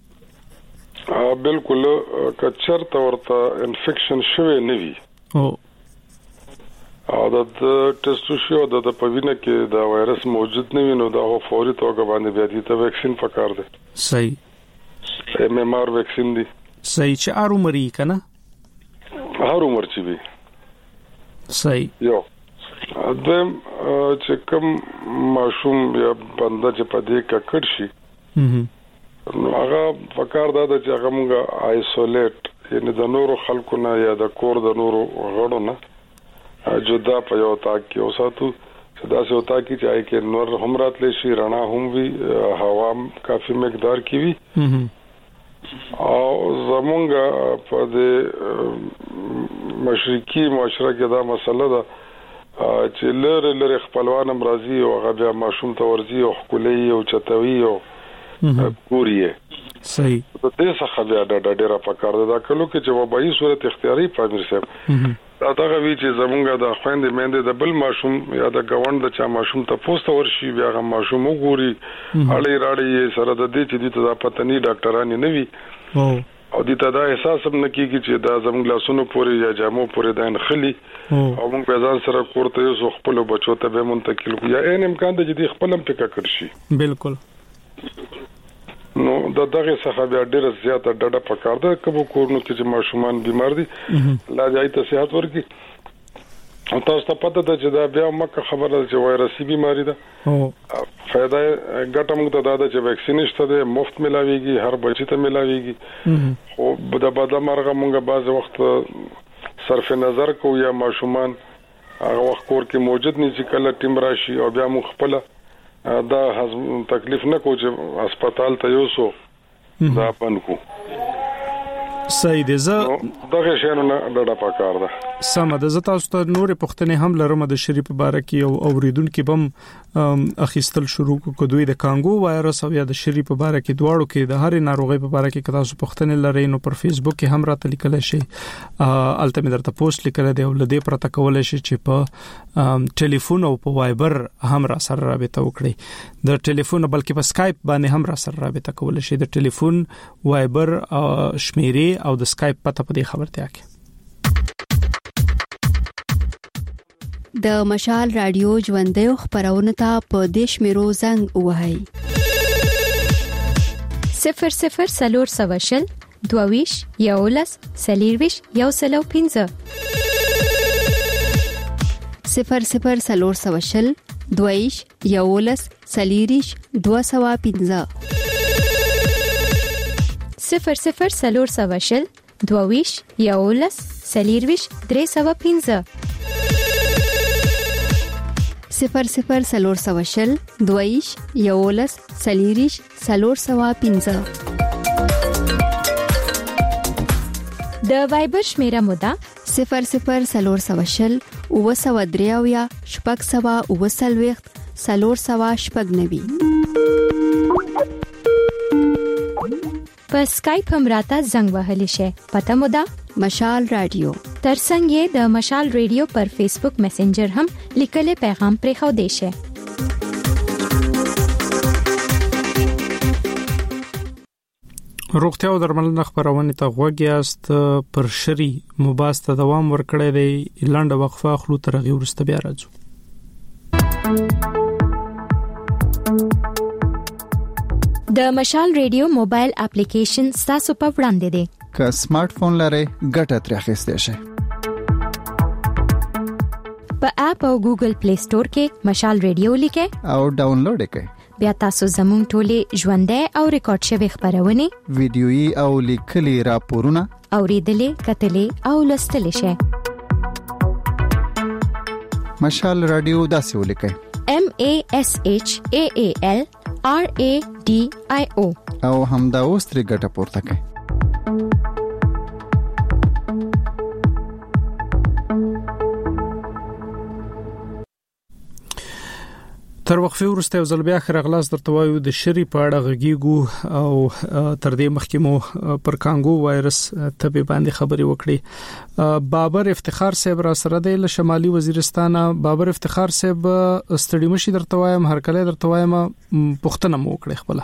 بالکل کچر تورته انفیکشن شوی نه وي او او د ټیسټو شو د پوینه کې دا وایرس موجود نه وینو دا فوري توګه باندې بیا دي ته ویکسین پکار دی. صحیح. ایم ایم آر ویکسین دی. صحیح چې ار عمر یې کنه هر عمر چې وي. صحیح. یو دم چې کوم ماشوم یا بنده چې په دې کې کړ شي نو هغه پکار دا چې هغه موږ آیسولیټ یعنی د نورو خلکو نه یا د کور د نورو غړو نه جدا په یو تاک کې اوساتو چې دا څه وتا کې چې کې نور هم راتلې شي رڼا هم وي هوا کافي مقدار کې وي او زمونږ په دې مشرقي معاشره کې دا مسله ده چې لره لره خپلوان امراضي او هغه بیا ماشوم ته ورزي او خولي او چتوي او کوريه. صحیح. د دې څخه بیا د ډېره پکار ده کلو کې چې وبایي صورت اختیاري پامیر صاحب دا دا وی چې زمونږ د خويندې مېندې د بل ماشوم یا د غوند د چا ماشوم ته پوسټ ورشي بیا غو ماشوم وګوري اړې راړې سره د دې چې د تا پتني ډاکټرانی نه وي او د تا دا احساس هم نه کیږي چې دا زمونږ لاسونو پورې یا جامو پورې دان خلی او موږ په ځان سره کوړته یو خپل بچو ته به منتقل کو یا ان امکان د دې خپل هم پکا کړشي. بالکل. نو د دغه څخه بیا ډیره زیاته ډډه پکار ده کوم کورونو کې چې ماشومان بیمار دي لا ځای ته صحت ورکي او تاسو ته پته ده چې دا بیا مکه خبره چې وایرسي بیماری ده او فائدہ ګټه موږ ته دا ده چې ویکسین شته ده مفت ملاويږي هر بچی ته ملاويږي خو د بدله مرغه موږ بعض وخت صرف نظر کو یا ماشومان هغه وخت کور کې موجود نه چې کله ټیم راشي او بیا موږ خپل دا تکلیف نه کو چې هسپتال ته یوسو دا پنکو. صحیح دی. زه دغه شنو نه ډډه پکار ده. سم ده. زه تاسو ته نور پښتنې هم لرم د شریف باره کې او اوریدونکو بم اخیستل شروع کو دوی د کانګو وایرس او یا د شریف باره کې دواړو کې د هر ناروغي په باره کې تاسو پښتنې لري نو پر فیسبوک کې هم راته لیکل شي الته مې درته پوسټ لیکل دی او لدې پرته کول شي چې په ټلیفون او په وایبر هم را سره رابطه وکړي. د ټلیفون بلکې په اسکایپ باندې هم را سره رابطه کول شي. د ټلیفون وایبر شمیرې او د اسکایپ پته په دې خبرتیا کې د مشال رادیو ژوندې خبرونه ته په دیش میرو زنګ وهاي صفر صفر سلور سواشل دوویش یولس سلیرویش یو سلو پینزه صفر صفر سلور سواشل دوویش یولس سلیریش دو سوا پینزه صفر صفر سلور سواشل دوویش یولس سلیرویش درې سوا پینزه صفر صفر سلور سواشل دوویش یولس سلیریش سلور سوا پینزه د وایبر شمیره مودا صفر صفر سلور سواشل او سوا دریاویا شپږ سوا او سلويخت سلور سوا شپږ نوي په سکایپ هم راته زنګ وهلی شي پته مودا مشال رادیو ترڅنګ یې د مشال رادیو پر فیسبوک میسنجر هم لیکل پیغام پرې خو دی شي روغتیا او درملنه خبرونه ته غوږیاست پر شری مباحث ته دوام ورکړی دی لنډه وقفه خلو تر غي ورسته بیا راځو د مشال رادیو موبایل اپلیکیشن ستاسو په وړاندې دی که سمارټ فون لرئ ګټه ترې اخیستئ شئ په اپ او ګوګل پلی سٹور کې مشال رادیو لیکه او ډاونلوډ کړئ بیا تاسو زموږ ټولې ژوندۍ او ریکارډ شوی خبرونه ویډیويي او لیکلي راپورونه اوریدلې کتلې او لوستلې شئ مشال رادیو داسې ولیکئ M A S H A A L R A D I O او همدا اوس ترې ګټه پورته کړئ تر وقفه وروسته یو ځل بیا خرغلاس درته وایو د شری په اړه غږیږو او تر دې مخکې مو پر کانګو وایرس تبه باندې خبري وکړي بابر افتخار صاحب را سره د شمالي وزیرستان بابر افتخار صاحب استړي مشي درته وایم هر کله درته وایم پښتنه مو وکړي خپل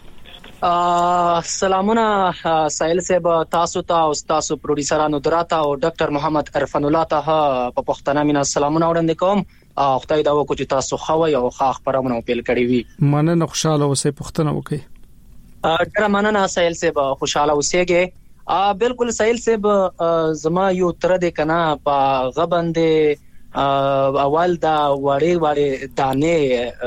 سلامونه سایل صاحب تاسو ته او تاسو پروډوسرانو دراته او ډاکټر محمد عرفان الله ته په پښتنه مینا سلامونه وړاندې کوم او خدای دا وکړي چې تاسو خو یو ښه خبرونه پیل کړی وي مننه خوشاله اوسې پښتنه وکړي ډېر مننه سایل صاحب خوشاله اوسېږئ بالکل سایل صاحب زما یو تر دې کنه په غبندې اول دا وړې وړې دانې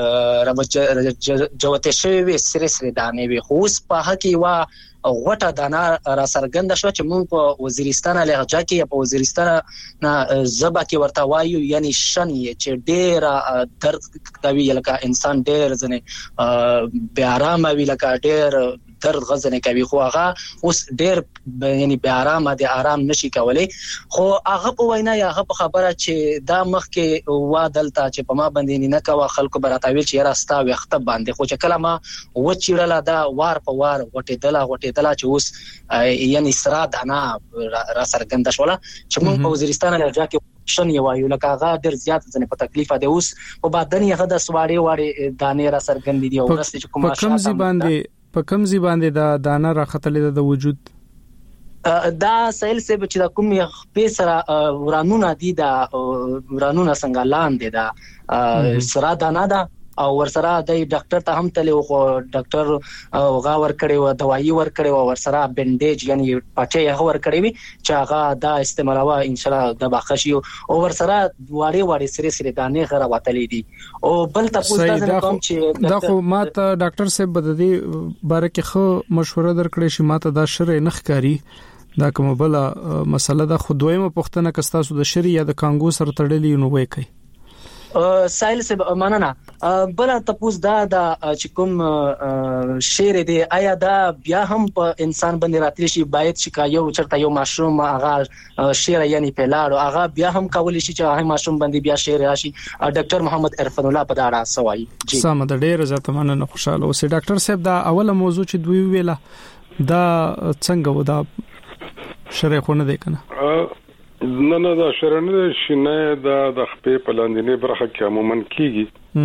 راوځي شوی سره سره دانې وي خو اوس په هکې وا غوټه دانه را سرګند شو چې موږ په وزیرستان لهجه کې په وزیرستان نه زبا کې ورته وایو یعنی شنی چې ډېر درد کوي لکه انسان ډېر ځنه بے آرام وي لکه ډېر درد غزنه کوي خو هغه اوس ډېر یعنی بے آرام دي آرام نشي کولای خو هغه په وینا یا هغه په خبره چې دا مخ کې وا دلته چې په ما باندې نه کوا خلکو براتاویل چې راستا وخت باندې خو چې کلمه و چیرله دا وار په وار وټه دلا وټه دلا چې اوس یعنی سرا دانا را سرګند شوله چې موږ په وزیرستان لهجه کې شن یو وایو لکه هغه ډېر زیات ځنه په تکلیف ده اوس په بدن یې هغه د سواړې واړې دانې را سرګند دي او رسته چې کومه شاته باندې په کوم ځای باندې دا دانه راختلې د وجود دا سیل سه چې دا کوم په سره ورانونه دي دا ورانونه څنګه لاندې دا سره دانه دا او ورسره د ډاکټر ته هم تلو خو ډاکټر غا ور کړی و دوايي ور کړی و ورسره بندیج یعنی پټه یې ور کړی وي چې هغه دا استعمالوا ان شاء الله د باخشي او ورسره واړې واړې سری سری دانې غره وتلې دي او بل تاسو ته کوم چې دا خو ماته ډاکټر صاحب بددي باره کې خو مشوره درکړې شي ماته دا شر نه ښکاری دا کوم بل مسله دا خو دویمه پښتنه کستاسو د شری یا د کانګو سره تړلې نو وای کوي سایل سه مننه بل تاسو دا د چې کوم شعر دی آیا دا بیا هم په انسان باندې راتلی شي باید چې یو چرته یو ماشوم هغه شعر یعنی په لاړو هغه بیا هم کولی شي چې هغه ماشوم باندې بیا شعر راشي ډاکټر محمد عرفان الله په دا سوای سم د ډېر زیات مننه خوشاله اوسې ډاکټر صاحب دا اوله موضوع چې دوی ویله دا څنګه و دا شریخونه دی کنه نه نه دا شرنه شینه دا د خپې پلاندینه برخه کې عموما کیږي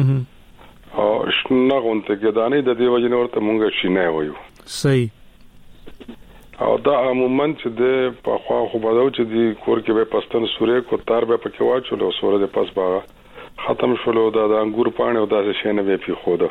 او شنه غونته کې دانه د دیو جن ورته مونږ شینه وایو صحیح او دا عموما چې د په خوا خو بدو چې د کور کې به پستن سورې کو تار به پکې واچول او سورې د پس باغ ختم شول او دا د انګور پانه او داسې شینه به پی خوده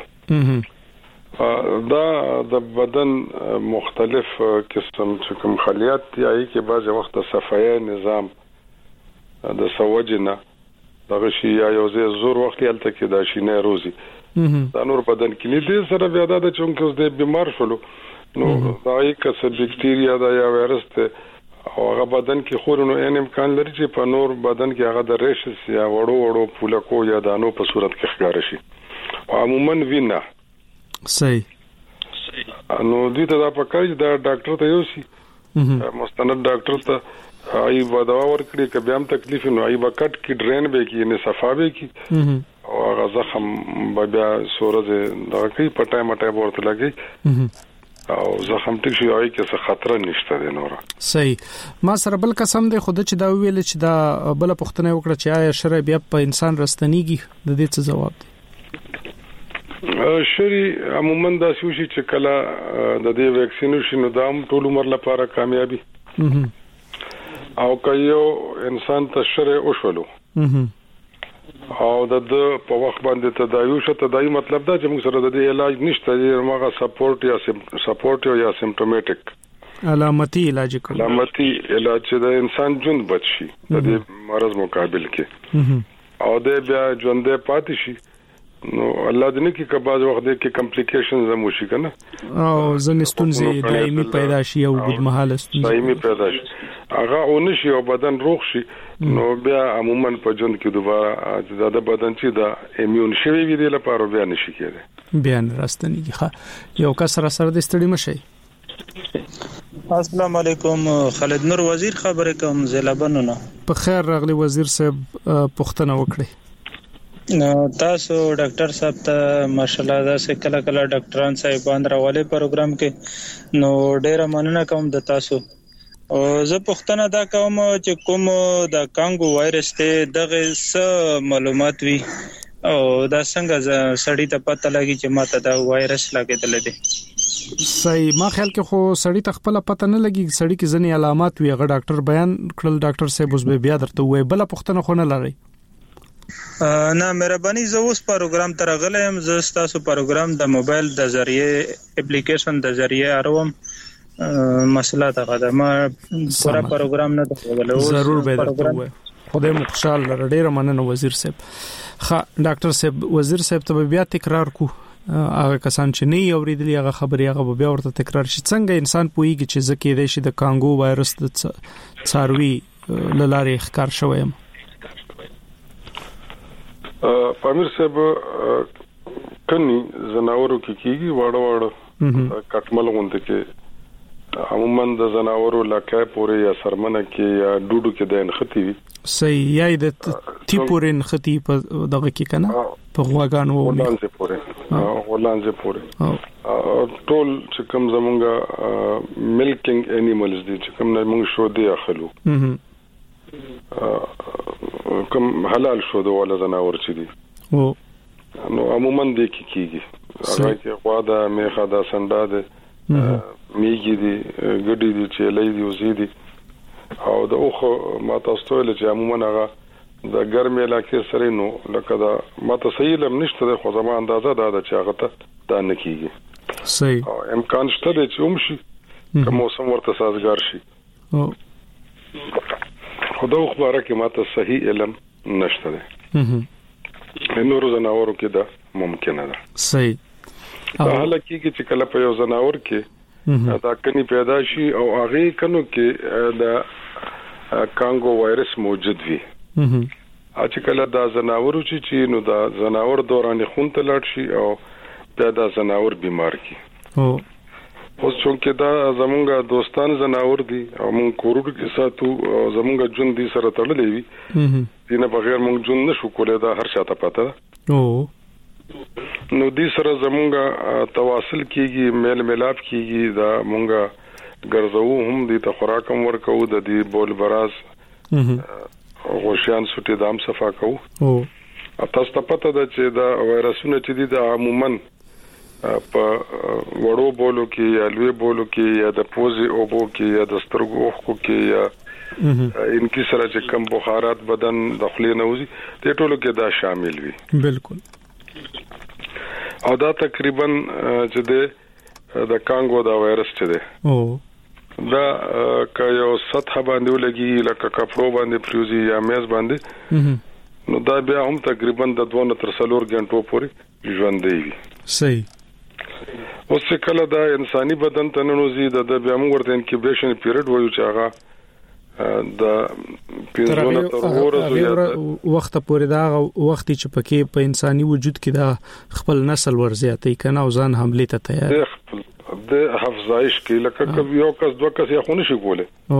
دا د بدن مختلف قسم چې کوم خلیات دی ای کې بعض وخت صفایه نظام د سوجنه دغه شی یا یو زور وخت یلته کې دا شینه روزي دا نور بدن کې نه دي سره بیا دا چې کوم د بیمار شولو نو دا یې کس بکټیریا دا یا وایرس ته هغه بدن کې خورونو ان امکان لري چې په نور بدن کې هغه د ریشس یا وړو وړو پولکو یا دانو په صورت کې ښکار شي عموما وینا صحیح نو دې ته دا پکای دا ډاکټر ته یو شي مستند ډاکټر ته ای ودا ورکړي که بیا هم تکلیف نو ای وکټ کې ډرین به کې نه صفابه کې او هغه زخم بیا سورزه دا کوي پټای مټای ورته لګي او زخم ټیک شي آی کې څه خطر نشته دی نور صحیح ما سره بل قسم دی خود چې دا ویل چې دا بل پښتنه وکړه چې آیا شر بیا په انسان رستنیږي د دې څه جواب دی شری عموما دا شوشي چې کله د دې ویکسینیشن د عام ټول عمر لپاره کامیابی او کایو انسان ته شر او شولو او د په وخت باندې تداوی شته تداوی مطلب دا چې موږ سره د دې علاج نشته چې موږ سپورټ یا سپورټ یا سیمپټومټیک علامتي علاج کوي علامتي علاج چې د انسان ژوند بچي د دې مرز مقابل کې او د بیا ژوندې پاتې شي نو الله دې نه کې کباز وخت کې کمپلیکیشنز هم وشي کنه او زنستونځي دایمي پیدا شي او اوږدمهاله ستونزې دایمي پیدا شي هغه اونشي او بدن روغ شي نو بیا عموما په ژوند کې دوباره زیاده بدن چې دا ایمیون شوی وي د لپاره بیا نشي کېده بیا راستنیږي ښه یو کس را سره د ستړي مشي السلام علیکم خالد نور وزیر خبره کوم زلبنونه په خیر راغلی وزیر صاحب پښتنه وکړي تاسو ډاکټر صاحب ته ماشاءالله دا سه کله کله ډاکټران صاحبان راولې پروګرام کې نو ډېر مننه کوم د تاسو او زه پښتنه دا کوم چې کوم د کانګو وایرس ته دغه څه معلومات وي او دا څنګه سړی ته پته لګي چې ماته دا وایرس لګیدل دي صحیح ما خیال کې خو سړی ته خپل پته نه لګي سړی کې ځنې علامات وي هغه ډاکټر بیان کړل ډاکټر صاحب اوس به بیا درته وای بل پښتنه خو نه لري نه مهرباني زه اوس پروګرام تر غلم زه تاسو پروګرام د موبایل د ذریعے اپلیکیشن د ذریعے اروم مسله دا ده ما پورا پروګرام نه درغلو ضرور به درته وای خدای مو خوشاله لري ډیر مننه وزیر صاحب ښه ډاکټر صاحب وزیر صاحب ته بیا تکرار کو هغه کسان چې نه اوریدلی هغه خبري هغه بیا ورته تکرار شي څنګه انسان پويږي چې ځکه د شي د کانګو وایرس د څاروي لارې ښکار شوی پامیر صاحب کني زناورو کې کیږي واړه واړه کټمل غونډه کې عموما د زناورو لکه پورې یا سرمنه کې یا ډوډو کې د انختی وي صحیح یا د تی پورې انختی په دغه کې کنه په غواګانو ولانځه پورې ولانځه پورې ټول چې کوم زمونږه ملکینګ انیمالز دي چې کوم نه موږ شو دی اخلو کوم حلال شو د ول زناور چې دي او نو عموما د کی کیږي هغه کې غواده میخه دا سنډا ده میږي دي ګډي دي چې لې دي وزيدي او د اوخه ما تاسو له چې عموما هغه د ګرمه علاقې سره نو لکه دا ما ته صحیح لم نشته د خو زما اندازه دا ده چې هغه ته دا نه کیږي صحیح او امکان شته چې ومشي که موسم ورته سازگار شي او خدای خبره کې ماته صحیح علم نشته ده نور زناورو کې دا ممکنه ده صحیح حالا کې چې کله په یو زناور کې دا کني پیدا شي او هغه کنو کې دا کانګو وایرس موجود وي چې کله دا زناور چې نو دا زناور دوران خون ته لاړ شي او بیا دا زناور بیمار کی او اوس چې دا زمونږ دوستان زناور دي او مونږ کورو کې ساتو او زمونږ جون دي سره تړلې وي دینه بغیر مونږ جون نشو کولای دا هر چاته پته او نو دې سره زمونږ تواصل کیږي میل ملاپ کیږي دا مونږ ګرځو هم دې ته خوراکم ورکو د دې بول براز غوشيان سټي دام صفا کوو او تاسو ته پته ده چې دا وایرسونه چې دي د عموما په وړو بولو کې یا لوی بولو کې یا د پوزي او بو کې یا د سترګو خو کې یا ان کی سره چې کم بخارات بدن داخلي نوزي ته ټولو کې دا شامل وي. بالکل. او دا تقریبا چې د کانګو دا وایرس چې ده او دا که یو سطح باندې ولګي لکه کپړو باندې پریوزي یا میز باندې نو دا بیا هم تقریبا د دوه تر څلور غنټو پورې ژوند دی. صحیح. اوس چې کله دا انساني بدن ته ننوزي د بیا موږ ورته انکیوبیشن پیریډ وایو چې هغه د پینځونه تر ورځې وخت پورې دا وخت چې پکې په انساني وجود کې دا خپل نسل ورزياتي کنه او ځان حمله ته تیار دی خپل د حفظایش کې لکه یو کس دوه کس یې خونه شي کوله او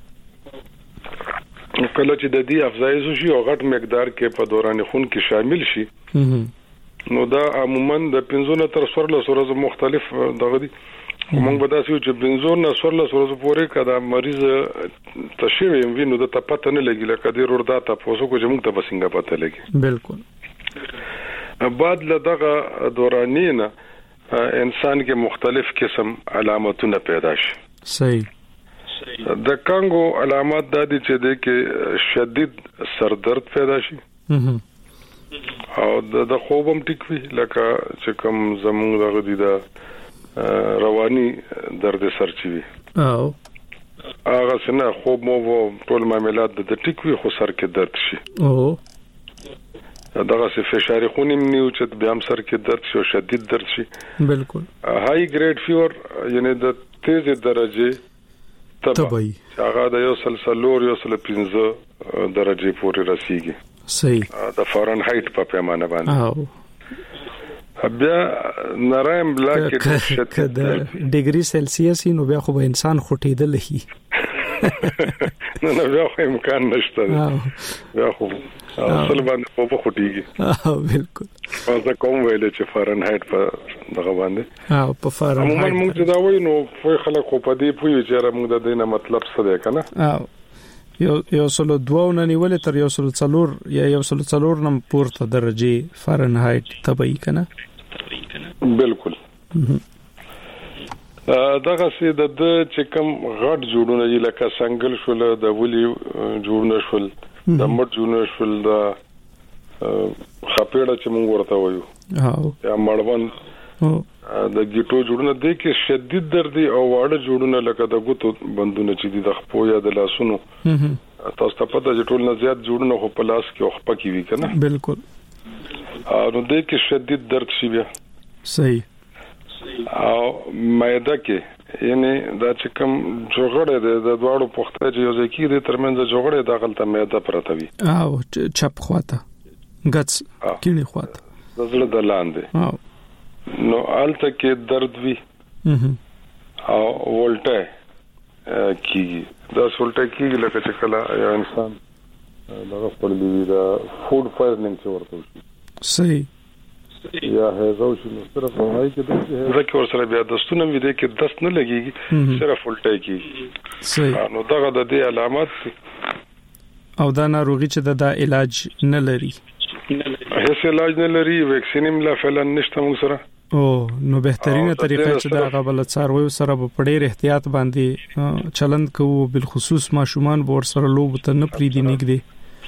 کله چې د دې افزایش شي او غټ مقدار کې په دوران خون کې شامل شي نو دا عموما د پنځونه تر څوارلس ورځې مختلف دغه دي. موږ به دا سوي چې پنځونه څوارلس ورځې پورې کدا مریض تشوي وینو د تپته نه لګي لکه د وردا تاسو کو چې موږ ته بسنګ پته لګي. بالکل. بعد له دغه دورانینه انسان کې مختلف قسم علامتونه پیدا شي. صحیح. د کانګو علامات د دې چې د کې شدید سر درد پیدا شي او د خوبم ټیک وی لکه چې کوم زموږ دغه دي دا رواني درد سر چي وي او هغه څنګه خوب مو ټول معاملات د ټیک وی خو سر کې درد شي او دغه څه فشار خونی نیو چې بیا هم سر کې درد شي او شدید درد شي. بالکل. هاي ګریډ فیور یعنی د تیز درجه تبعی هغه د یو سلسلور یو سل پنځه درجه پورې رسیږي. صحیح. د فارنهایت په پیمانه باندې او بیا نرایم بلاک کې د ډیګري سلسیوس نو بیا خو به انسان خټیدل هي نو نو بیا خو امکان نشته بیا خو اصل باندې خو په خټیږي. بالکل. دا کوم ویل چې فارنهایت په دغه باندې او په فارنهایت موږ دا وایو نو په خلک خو په دې پوي چې موږ د دینه مطلب څه دی کنه او یو یو سلو دوه نه نیولې تر یو سلو څلور یا یو سلو څلور نم پورته درجه فارنهایت تبعی کنه. بالکل. دغه سي د چې کوم غټ جوړونه لکه سنگل شول د ولي جوړونه شول د مړ جوړونه شول د خپېړه چې موږ ورته وایو او یا مړوند د ګیټو جوړونه د کې شدید درد او واړه جوړونه لکه د ګوتو بندونه چې د خپو یا د لاسونو تاسو ته پته چې ټول نه زیات جوړونه خو په لاس کې او خپه کې وي کنه. بالکل. نو د کې شدید درد شي بیا. صحیح. او معده کې یعنی دا چې کوم جوړه ده د دواړو پخته چې یو ځکه د ترمنځ جوړه ده غلطه معده پرته وي او چپ خواته ګټس کینی خواته د زړه د لاندې او نو الته کې درد وی او ولټه کیږي دا ولټه کیږي لکه چې کله یو انسان دغه خپل دی دا فود پویزنینګ چې ورته شي. صحیح. یا هغه شو نو صرف هغه کې د هغه کې ورسره بیا د ستونم وی دی کې دست نه لګيږي صرف ولټه کیږي. صحیح. نو دغه د دې علامات او دا ناروغي چې دا علاج نه لري هیڅ علاج نه لري ویکسین هم لا فعلا نشته موږ سره او نو بهترینه طریقه چې دا غبل څاروي سره په ډېر احتیاط باندې چلند کوو بل خصوص ماشومان ور سره لوب ته نه پریدي نګدي.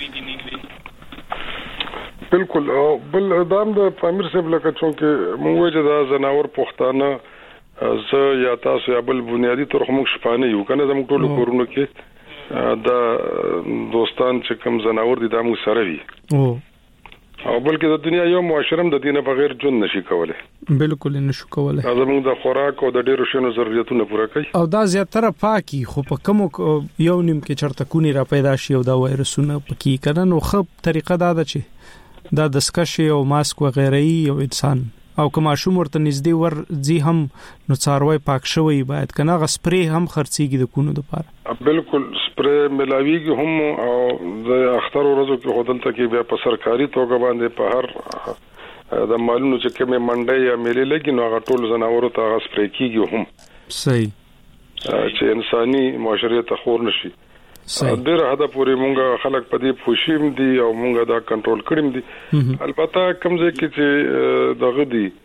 بالکل. او بل ادم د پامیر صاحب لکه چې موږ چې دا زناور پښتانه ز یا تاسو یا بل بنیادی تر موږ شپانه یو کنه زموږ ټولو کورونو کې دا دوستان چې کوم زناور دي دا موږ سره وي او او بلکې د دنیا یو معاشرم د دینه بغیر جون نشي کوله. بالکل نشو کوله. زموږ د خوراک او د ډیرو شنو ضرورتونو پوره کوي او دا زیاتره پاکي خو په کوم یو نیم کې چرته کونی را پیدا شي او دا وایرسونه پکې کنه نو خو طریقه دا ده چې دا د سکشي او ماسک و غیره یو انسان او کما شوم ورته نږدې ور زی هم نو څاروي پاک شوی باید کنه غ سپری هم خرڅيږي د کونو لپاره. بالکل سپری ملاویږي هم او د اختر ورځو کې هوتل ته بیا په سرکاري توګه باندې په هر د مالونو چې کومه منډي یا میلې لګي نو هغه ټول زناورو ته سپری کیږي هم. صحیح. چې انساني معاشره ته خور نشي. ډېر هدا پوری مونږه خلک په دې پوښیم دي او مونږه دا کنټرول کړیم دي. البته کوم ځای کې چې دغه دي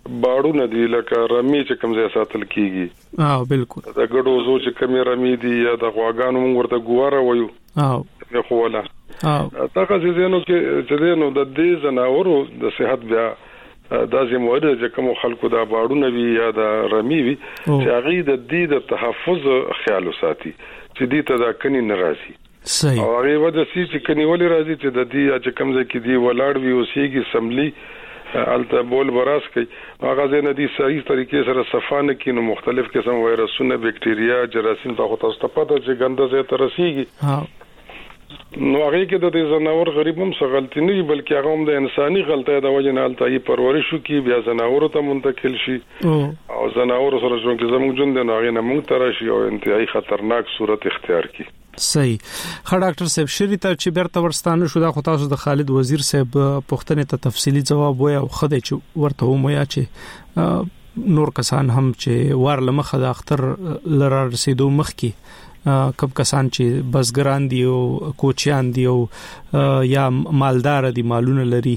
باړو نه دی لکه رمي چې کوم ځای ساتل کیږي اه بالکل دا ګډو زو چې کوم رمي دی یا د غواګانو موږ ورته ګواره وایو اه مې خو ولا اه تاګه چې نو کې چې نو د دې زناورو د صحت بیا دا زموږ چې کوم خلکو دا باړو نه وی یا د رمي وی چې هغه د دې د تحفظ خیال ساتي چې دې ته دا کني ناراضي صحیح او هغه وجه سي چې کني ولې راځي چې د دې چې کوم ځای کې دی ولاړ وی اوسېږي سملي الته بول براس کوي هغه ځنه دي صحیح طریقې سره صفانه کینو مختلف قسم وایرسونه بکټریا جراثیم په خاطر ستپاته چې ګنده ځای ته رسیږي ها نو هغه کې د دې زناور غریب هم څه غلطي نه بلکې هغه هم د انساني غلطۍ د وجه نه الته یې پرورش کی بیا زناور ته منتقل شي او زناور سره څنګه چې زموږ ژوند نه هغه نه مونږ ترشي او انتهایی خطرناک صورت اختیار کی صحیح خا ډاکټر صاحب شری ته چې بیرته ورستانه شو دا خو تاسو د خالد وزیر صاحب پوښتنه ته تفصیلی جواب وای او خدای چې ورته ومیا چې نور کسان هم چې وار لمخه د اختر لره رسیدو مخ کی کب کسان چې بزګران دي او کوچیان دي او یا مالدار دي مالونه لري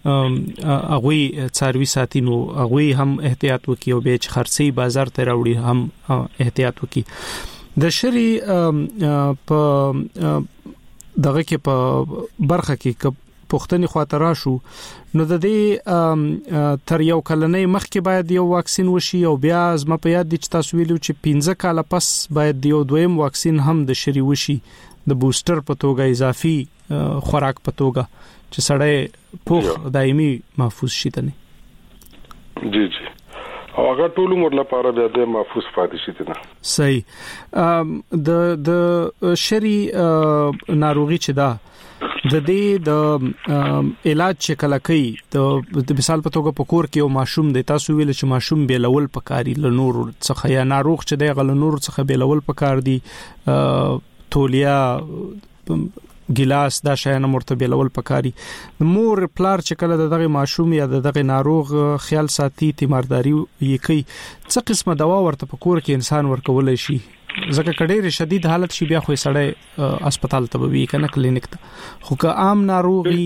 اغوی څاروي ساتینو اغوی هم احتیاط وکي او به چې خرڅي بازار ته راوړي هم احتیاط وکي د شری په دغه کې په برخه کې پښتني خاطر شو نو د دې تر یو کلنې مخکې باید یو واکسین وشي او بیا زما په یاد دي چې تاسو ویلو چې پنځه کاله پس باید یو دویم واکسین هم د شری وشي د بوستر په توګه اضافي خوراک په توګه چې سړی پوخ دایمي محفوظ شي تنه جی جی او هغه ټول عمر لپاره بیا د محفوظ پاتې شي تنه صحیح د د شری ناروغي چې دا د دې د علاج چې کله کوي د مثال په توګه په کور کې یو ماشوم د تاسو ویل چې ماشوم به لول پکاري ل نور څخه یا ناروغ چې د غل نور څخه به لول پکار دي تولیا ګلاس دا شایانه مرتبه لول پکاري مور پلار چې کله دغه ماشوم یا دغه ناروغ خیال ساتي تیمارداري یې کوي څه قسمه دوا ورته په کور کې انسان ورکول شي ځکه کډېر شدید حالت شي بیا خو سړی هسپتال ته وي کنه کلینیک ته خو که عام ناروغي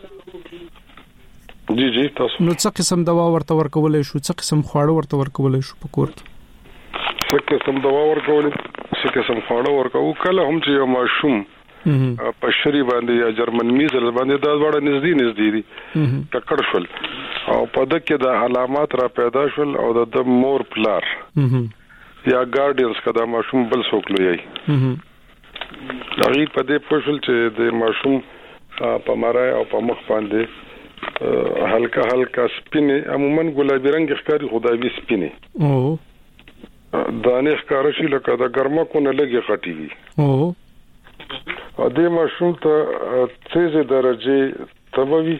جی جی تاسو نو څه قسم دوا ورته ورکول شو څه قسم خواړه ورته ورکول شو په کور کې څه قسم دوا ورکول څه قسم خواړه ورکو کله هم چې یو ماشوم په شری باندې یا جرمن میزل باندې دا وړه نږدې نږدې دي ککړ شول او په دغه د علامات را پیدا شول او د مور پلار یا ګارډینز کدا ماشوم بل څوک لوي هغه په دې پوښل چې د ماشوم په مارای او په مخ باندې هلکا هلکا سپینه عموما ګلابي رنگ ښکاری خدای سپینه او دانه ښکار شي لکه د ګرمه کو نه لګي غټي وي او ا دې ماشوم ته تیزه درجه تبوي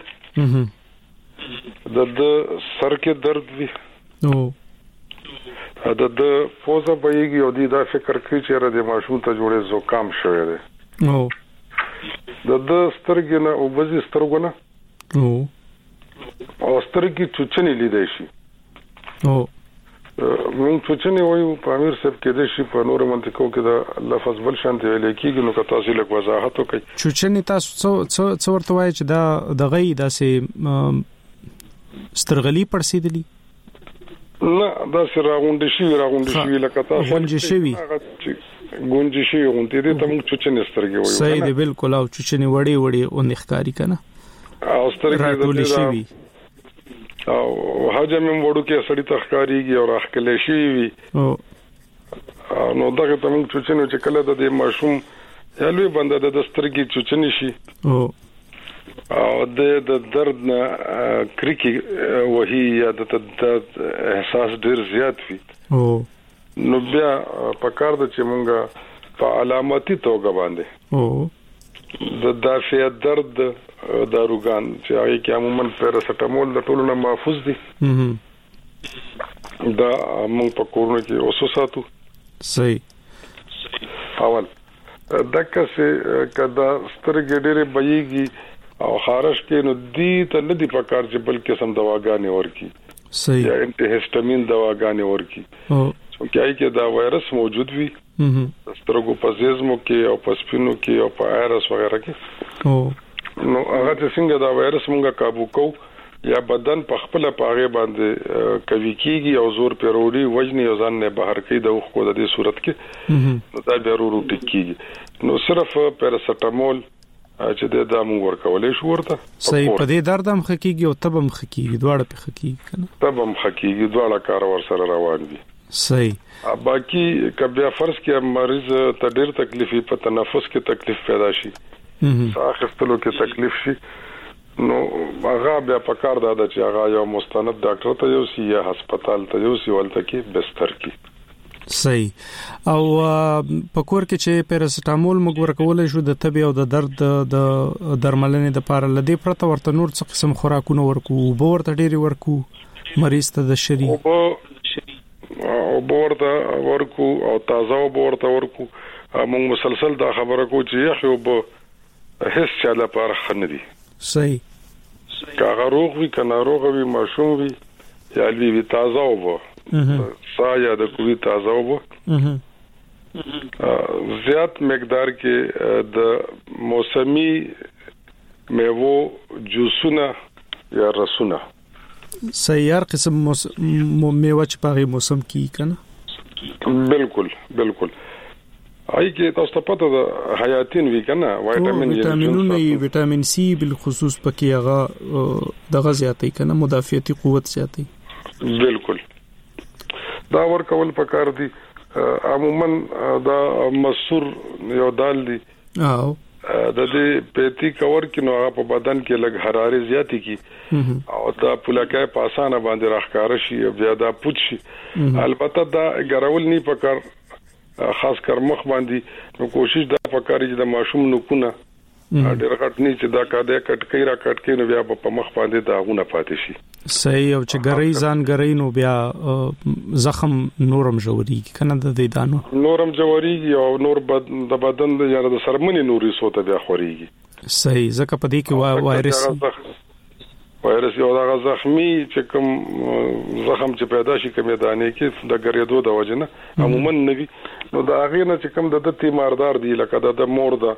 د د سر کې درد وي او دا د فوزه بېږي او دا فکر کوي چې را د ماشوم ته جوړې زوکام شوی دی او د د سترګې نه او بزي سترګو نه او او سترګې چوچنې لیدای شي او موږ چوچنې وایو په امیر صاحب کې د شي په نور منطقو کې دا لفظ بل شانته ویل کېږي نو که تاسو له وضاحت وکړئ چوچنې تاسو څو څو ورته وایي چې دا د غي داسې سترغلي پړسیدلی نه دا سره غونډې شي راغونډې شي لکه تاسو غونډې شي غونډې شي غونډې دې ته موږ چوچنې سترګې وایو صحیح دی بالکل او چوچنې وړي وړي او نخکاری کنه او سترګې دې او حاجه مې وړو کې سړی تخکاریږي او راخکلې شي وي او نو دا ته موږ چوچنې چې کله د ماشوم یا لوی بنده د سترګې چوچنې شي او او د درد نه کریکی وਹੀ یا د احساس ډیر زیات وي او نو بیا په کار د چې مونږه په علاماتي توګه باندې او د دافع درد داروګان چې هغه کې عموما پیراسټامول د ټولو نه محفوظ دي دا مونږ په کورونه کې اوسو ساتو صحیح اول دغه څه کدا سترګې ډېرې بېږي او خارش کې نو دي ته ندي پکار چې بل قسم دواګانې ورکی صحیح یا انټي هیسټامین دواګانې ورکی او چې هغه کې دا وایرس موجود وي سترګو په زیزمو کې او په سپینو کې او په ایرس وغیرہ کې او نو هغه څنګه دا وایرس موږ قابو کوو یا بدن په خپل پاغه باندې کوي کیږي او زور پیروړي وجنی او ځان نه بهر کوي د خو د دې صورت کې نو دا به ورو ټیکيږي نو صرف پیراسټامول چې د دامو ورکولې شو ورته صحیح په دې درد هم خکېږي او تبم خکېږي دواړه په خکېږي کنه تبم خکېږي دواړه کار ور سره روان دي صحیح باقي کبه فرض کې مریض ته ډېر تکلیفي په تنفس کې تکلیف پیدا شي ساه اخیستلو کې تکلیف شي نو هغه بیا په کار دا چې هغه یو مستند ډاکټر ته یو سی یا هسپتال ته یو سی ولته کې بستر کې صحیح او په کور کې چې پیراسټامول موږ ورکول شو د تبي او د درد د درملنې د لپاره لدی پرته ورته نور څه قسم خوراکونه ورکو او ورته ډېری ورکو مریض ته د شری او ورته ورکو او تازه ورته ورکو موږ مسلسل دا خبره کو چې یخ یو هیڅ چا لپاره خندي صحیح کاغه روغ وی کنه روغ وی ماشوم وی یا لوی وی تازه وو سایه د کوی تازه وو زیات مقدار کې د موسمي میوه جوسونه یا رسونه سیار قسم میوه چې په موسم کې کنه بالکل بالکل آی کې تاسو ته پته ده حیاتین وی کنه وټامین وټامینونه وټامین سی بل خصوص پکې هغه دغه زیاتې کنه مدافعتي قوت زیاتې بالکل دا ور کول پکار دي عموما دا مسور یو دال دي او د دې پېتی کور کې نو هغه په بدن کې لګ حرارت زیاتې کی او دا پولاکای په اسانه باندې راخکار شي بیا دا پوت شي البته دا ګرول نه پکار خاص کر مخ باندې نو کوشش دا پکاري چې د ماشوم نکونه ډېر غټ نه چې دا کاده کټ کړي را کټ کړي نو بیا په مخ باندې داغونه پاتې شي صحیح او چې ګرای ځان ګرای نو بیا زخم نورم جوړي کنه د دې دانو نورم جوړي او نور بد د بدن د یاره د سرمنې نوري سوته بیا خوريږي صحیح ځکه په دې کې وایرس وایرس یو دا زخمی چې کوم زخم چې پیدا شي کومه دانې کې د ګریدو د وجنه عموما نوي نو دا هغه نه چې کوم د تیماردار دی لکه د مور ده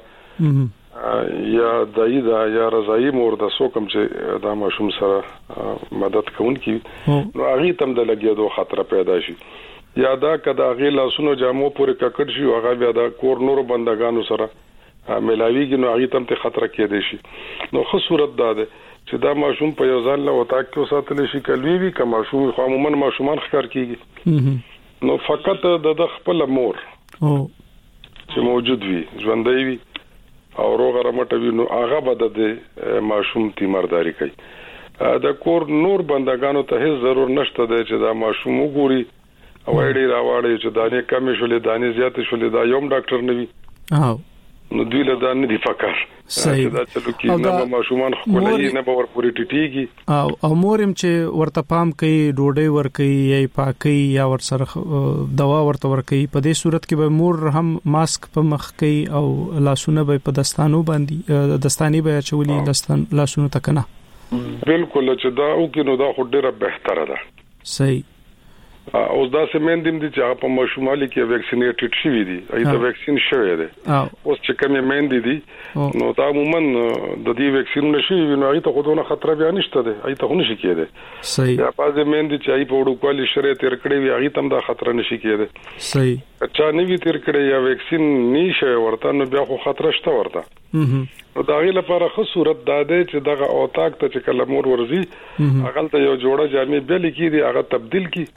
یا دایدا یا رضای مور ده سو کوم چې د ماشوم سره مدد کوونکی نو هغه تم د لګیدو خطر پیدا شي یا دا کدا هغه لاسونو جامو پورې ککړ شي هغه بیا د کور نور بندگانو سره ملاویږي نو هغه تم ته خطر کې دی شي نو خو صورت ده چې دا ماشوم په یو ځل له وتا کې ساتل شي کلوي وی کما ماشوم خو عموما ماشومان ښکار کیږي نو فقط د خپل مور او چې موجود وي ژوندۍ وي او روغ رمټ وي نو هغه بد د ماشوم تیمارداري کوي د کور نور بندگانو ته هیڅ ضرور نشته دی چې دا ماشوم وګوري او اړې راوړي چې دانه کم شولې دانه زیات شولې دا یوم ډاکټر نه وي او نو دوی له دانه دی فکر صحیح دا چې کې نه ماشومان خپلې نه باور پوری ټټیږي او او مورم چې ورته پام کوي ډوډۍ ور کوي یا پاکي یا ور سره دوا ورته ور کوي په دې صورت کې به مور هم ماسک په مخ کوي او لاسونه به په دستانو باندې دستانی به چولي لستان لاسونه تکنه بالکل چې دا او کې نو دا خو ډیره بهتره ده صحیح اوس دا سیمن دیم دي چې په ماشومالي کې ویکسینیټډ شوی دي ای دا ویکسین شوی دی اوس چې کومه مین دي دي نو دا عموما د دې ویکسین نشي نو ای ته خودونه خطر بیا نشته دی ای ته خو نشي کېده صحیح یا پازه مین دي چې ای په وړو کوالی شری تیر کړی وي ای تم دا خطر نشي کېده صحیح اچھا نیوی تیر کړی یا ویکسین نشي ورته نو بیا خو خطر شته ورته نو دا غي لپاره خو صورت دا دی چې دغه اوتاک ته چې کله مور ورزي هغه ته یو جوړه جامې بل کیږي هغه تبديل کی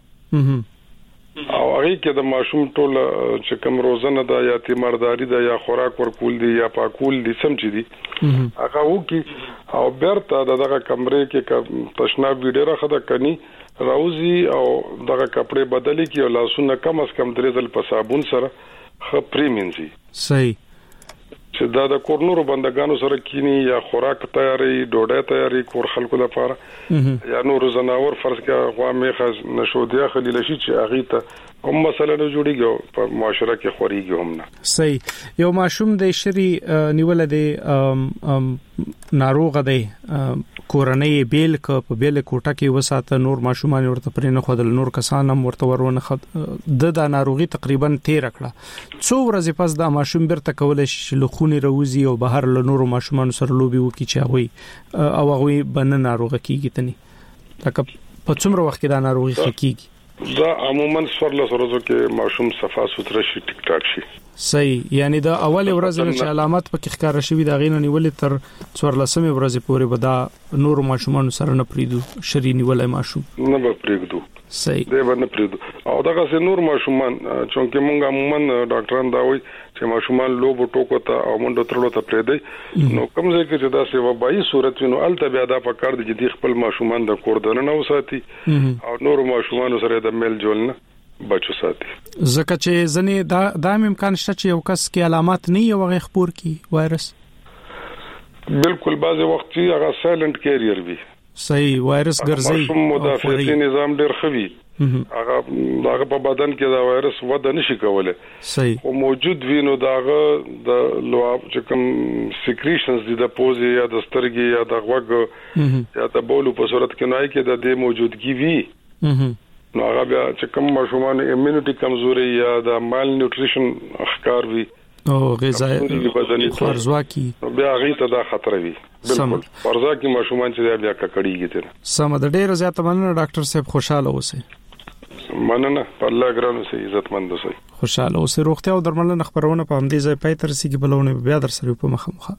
او هغه کې د ماشوم ټول چې کوم روزنه دا یا تیمارداري دا یا خوراک ورکول دي یا پاکول دي سم چي دي هغه وکي او برته دغه کمرې کې تشناب ویډیو راخه کني راوزي او دغه کپڑے بدلي کی او لاسونه کم از کم درې ځل په صابون سره خپري منځي صحیح چې دا د کورنورو بندگانو سره کینی یا خوراک تیاری ډوډۍ تیاری کور خلکو لپاره یا نور زناور فرض کې غوا میخز نشودیا خلیل شي چې اغه ته هم مسله نه جوړیږي په معاشره کې خوريږي هم نه صحیح یو ماشوم د شری نیول دی ناروغ دی کورنۍ بیل ک په بیل کوټه کې وساته نور ماشومان ورته پرې نه خدل نور کسان هم ورته ورونه خد د د ناروغي تقریبا تیر کړه څو ورځې پس د ماشوم برته کولای شي لخونی روزي او بهر له نور ماشومان سره لوبي وکي چې هغه او هغه بنه ناروغه کیږي تني لکه په څومره وخت کې دا ناروغي کیږي دا عموما سورله سره کې ماشوم صفا سوتره شي ټیک ټاک شي صحیح یعنی دا اول ورځ چې علامات پکې ښکار شوي دا غینه نیولې تر څوارلسمه ورځې پورې به دا نور ماشومان سره نه پریدو شرینی ولای ماشوم نه به پریدو صحیح دی باندې پریدو او دا که نور ماشومان چې موږ عموما ډاکټران دا وایي چې ماشومان لوب ټوکو ته او منډه ترلو ته پریدي نو کوم ځای کې چې دا سی وبایي صورت وینو الته بیا دا پکړ دي چې خپل ماشومان د کور دنه نه وساتي او نور ماشومان سره د میل جوړ نه بچو ساتي زکه چې ځنې دا د امکان شته چې یو کس کې علامات نه یو غي خپور کی وایرس بالکل بعض وخت چې هغه سایلنت کیریئر وي صحیح وایرس ګرځي ماشوم مدافعتي نظام ډیر خوي هغه داغه په بدن کې دا وایرس وده نشي کولای صحیح او موجود وینو داغه د لواب چې کوم سیکریشنز دي د پوزي یا د سترګې یا د غوږ یا د بولو په صورت کې نه کې د دې موجودګي وي نو هغه بیا چې کوم ماشومان ایمونټي کمزوري یا د مال نیوټریشن اخکار وي او غذایی خورزواکی بیا غي ته دا خطر وي بالکل خورزواکی ماشومان چې بیا ککړیږي ته سم د ډېر زیات مننه ډاکټر صاحب خوشاله اوسئ مننه الله ګرانو سي عزت مند اوسئ خوشاله اوسئ روغتیا او درملنه خبرونه په همدې ځای پای تر سیګي بلونه بیا در سره په مخه مخه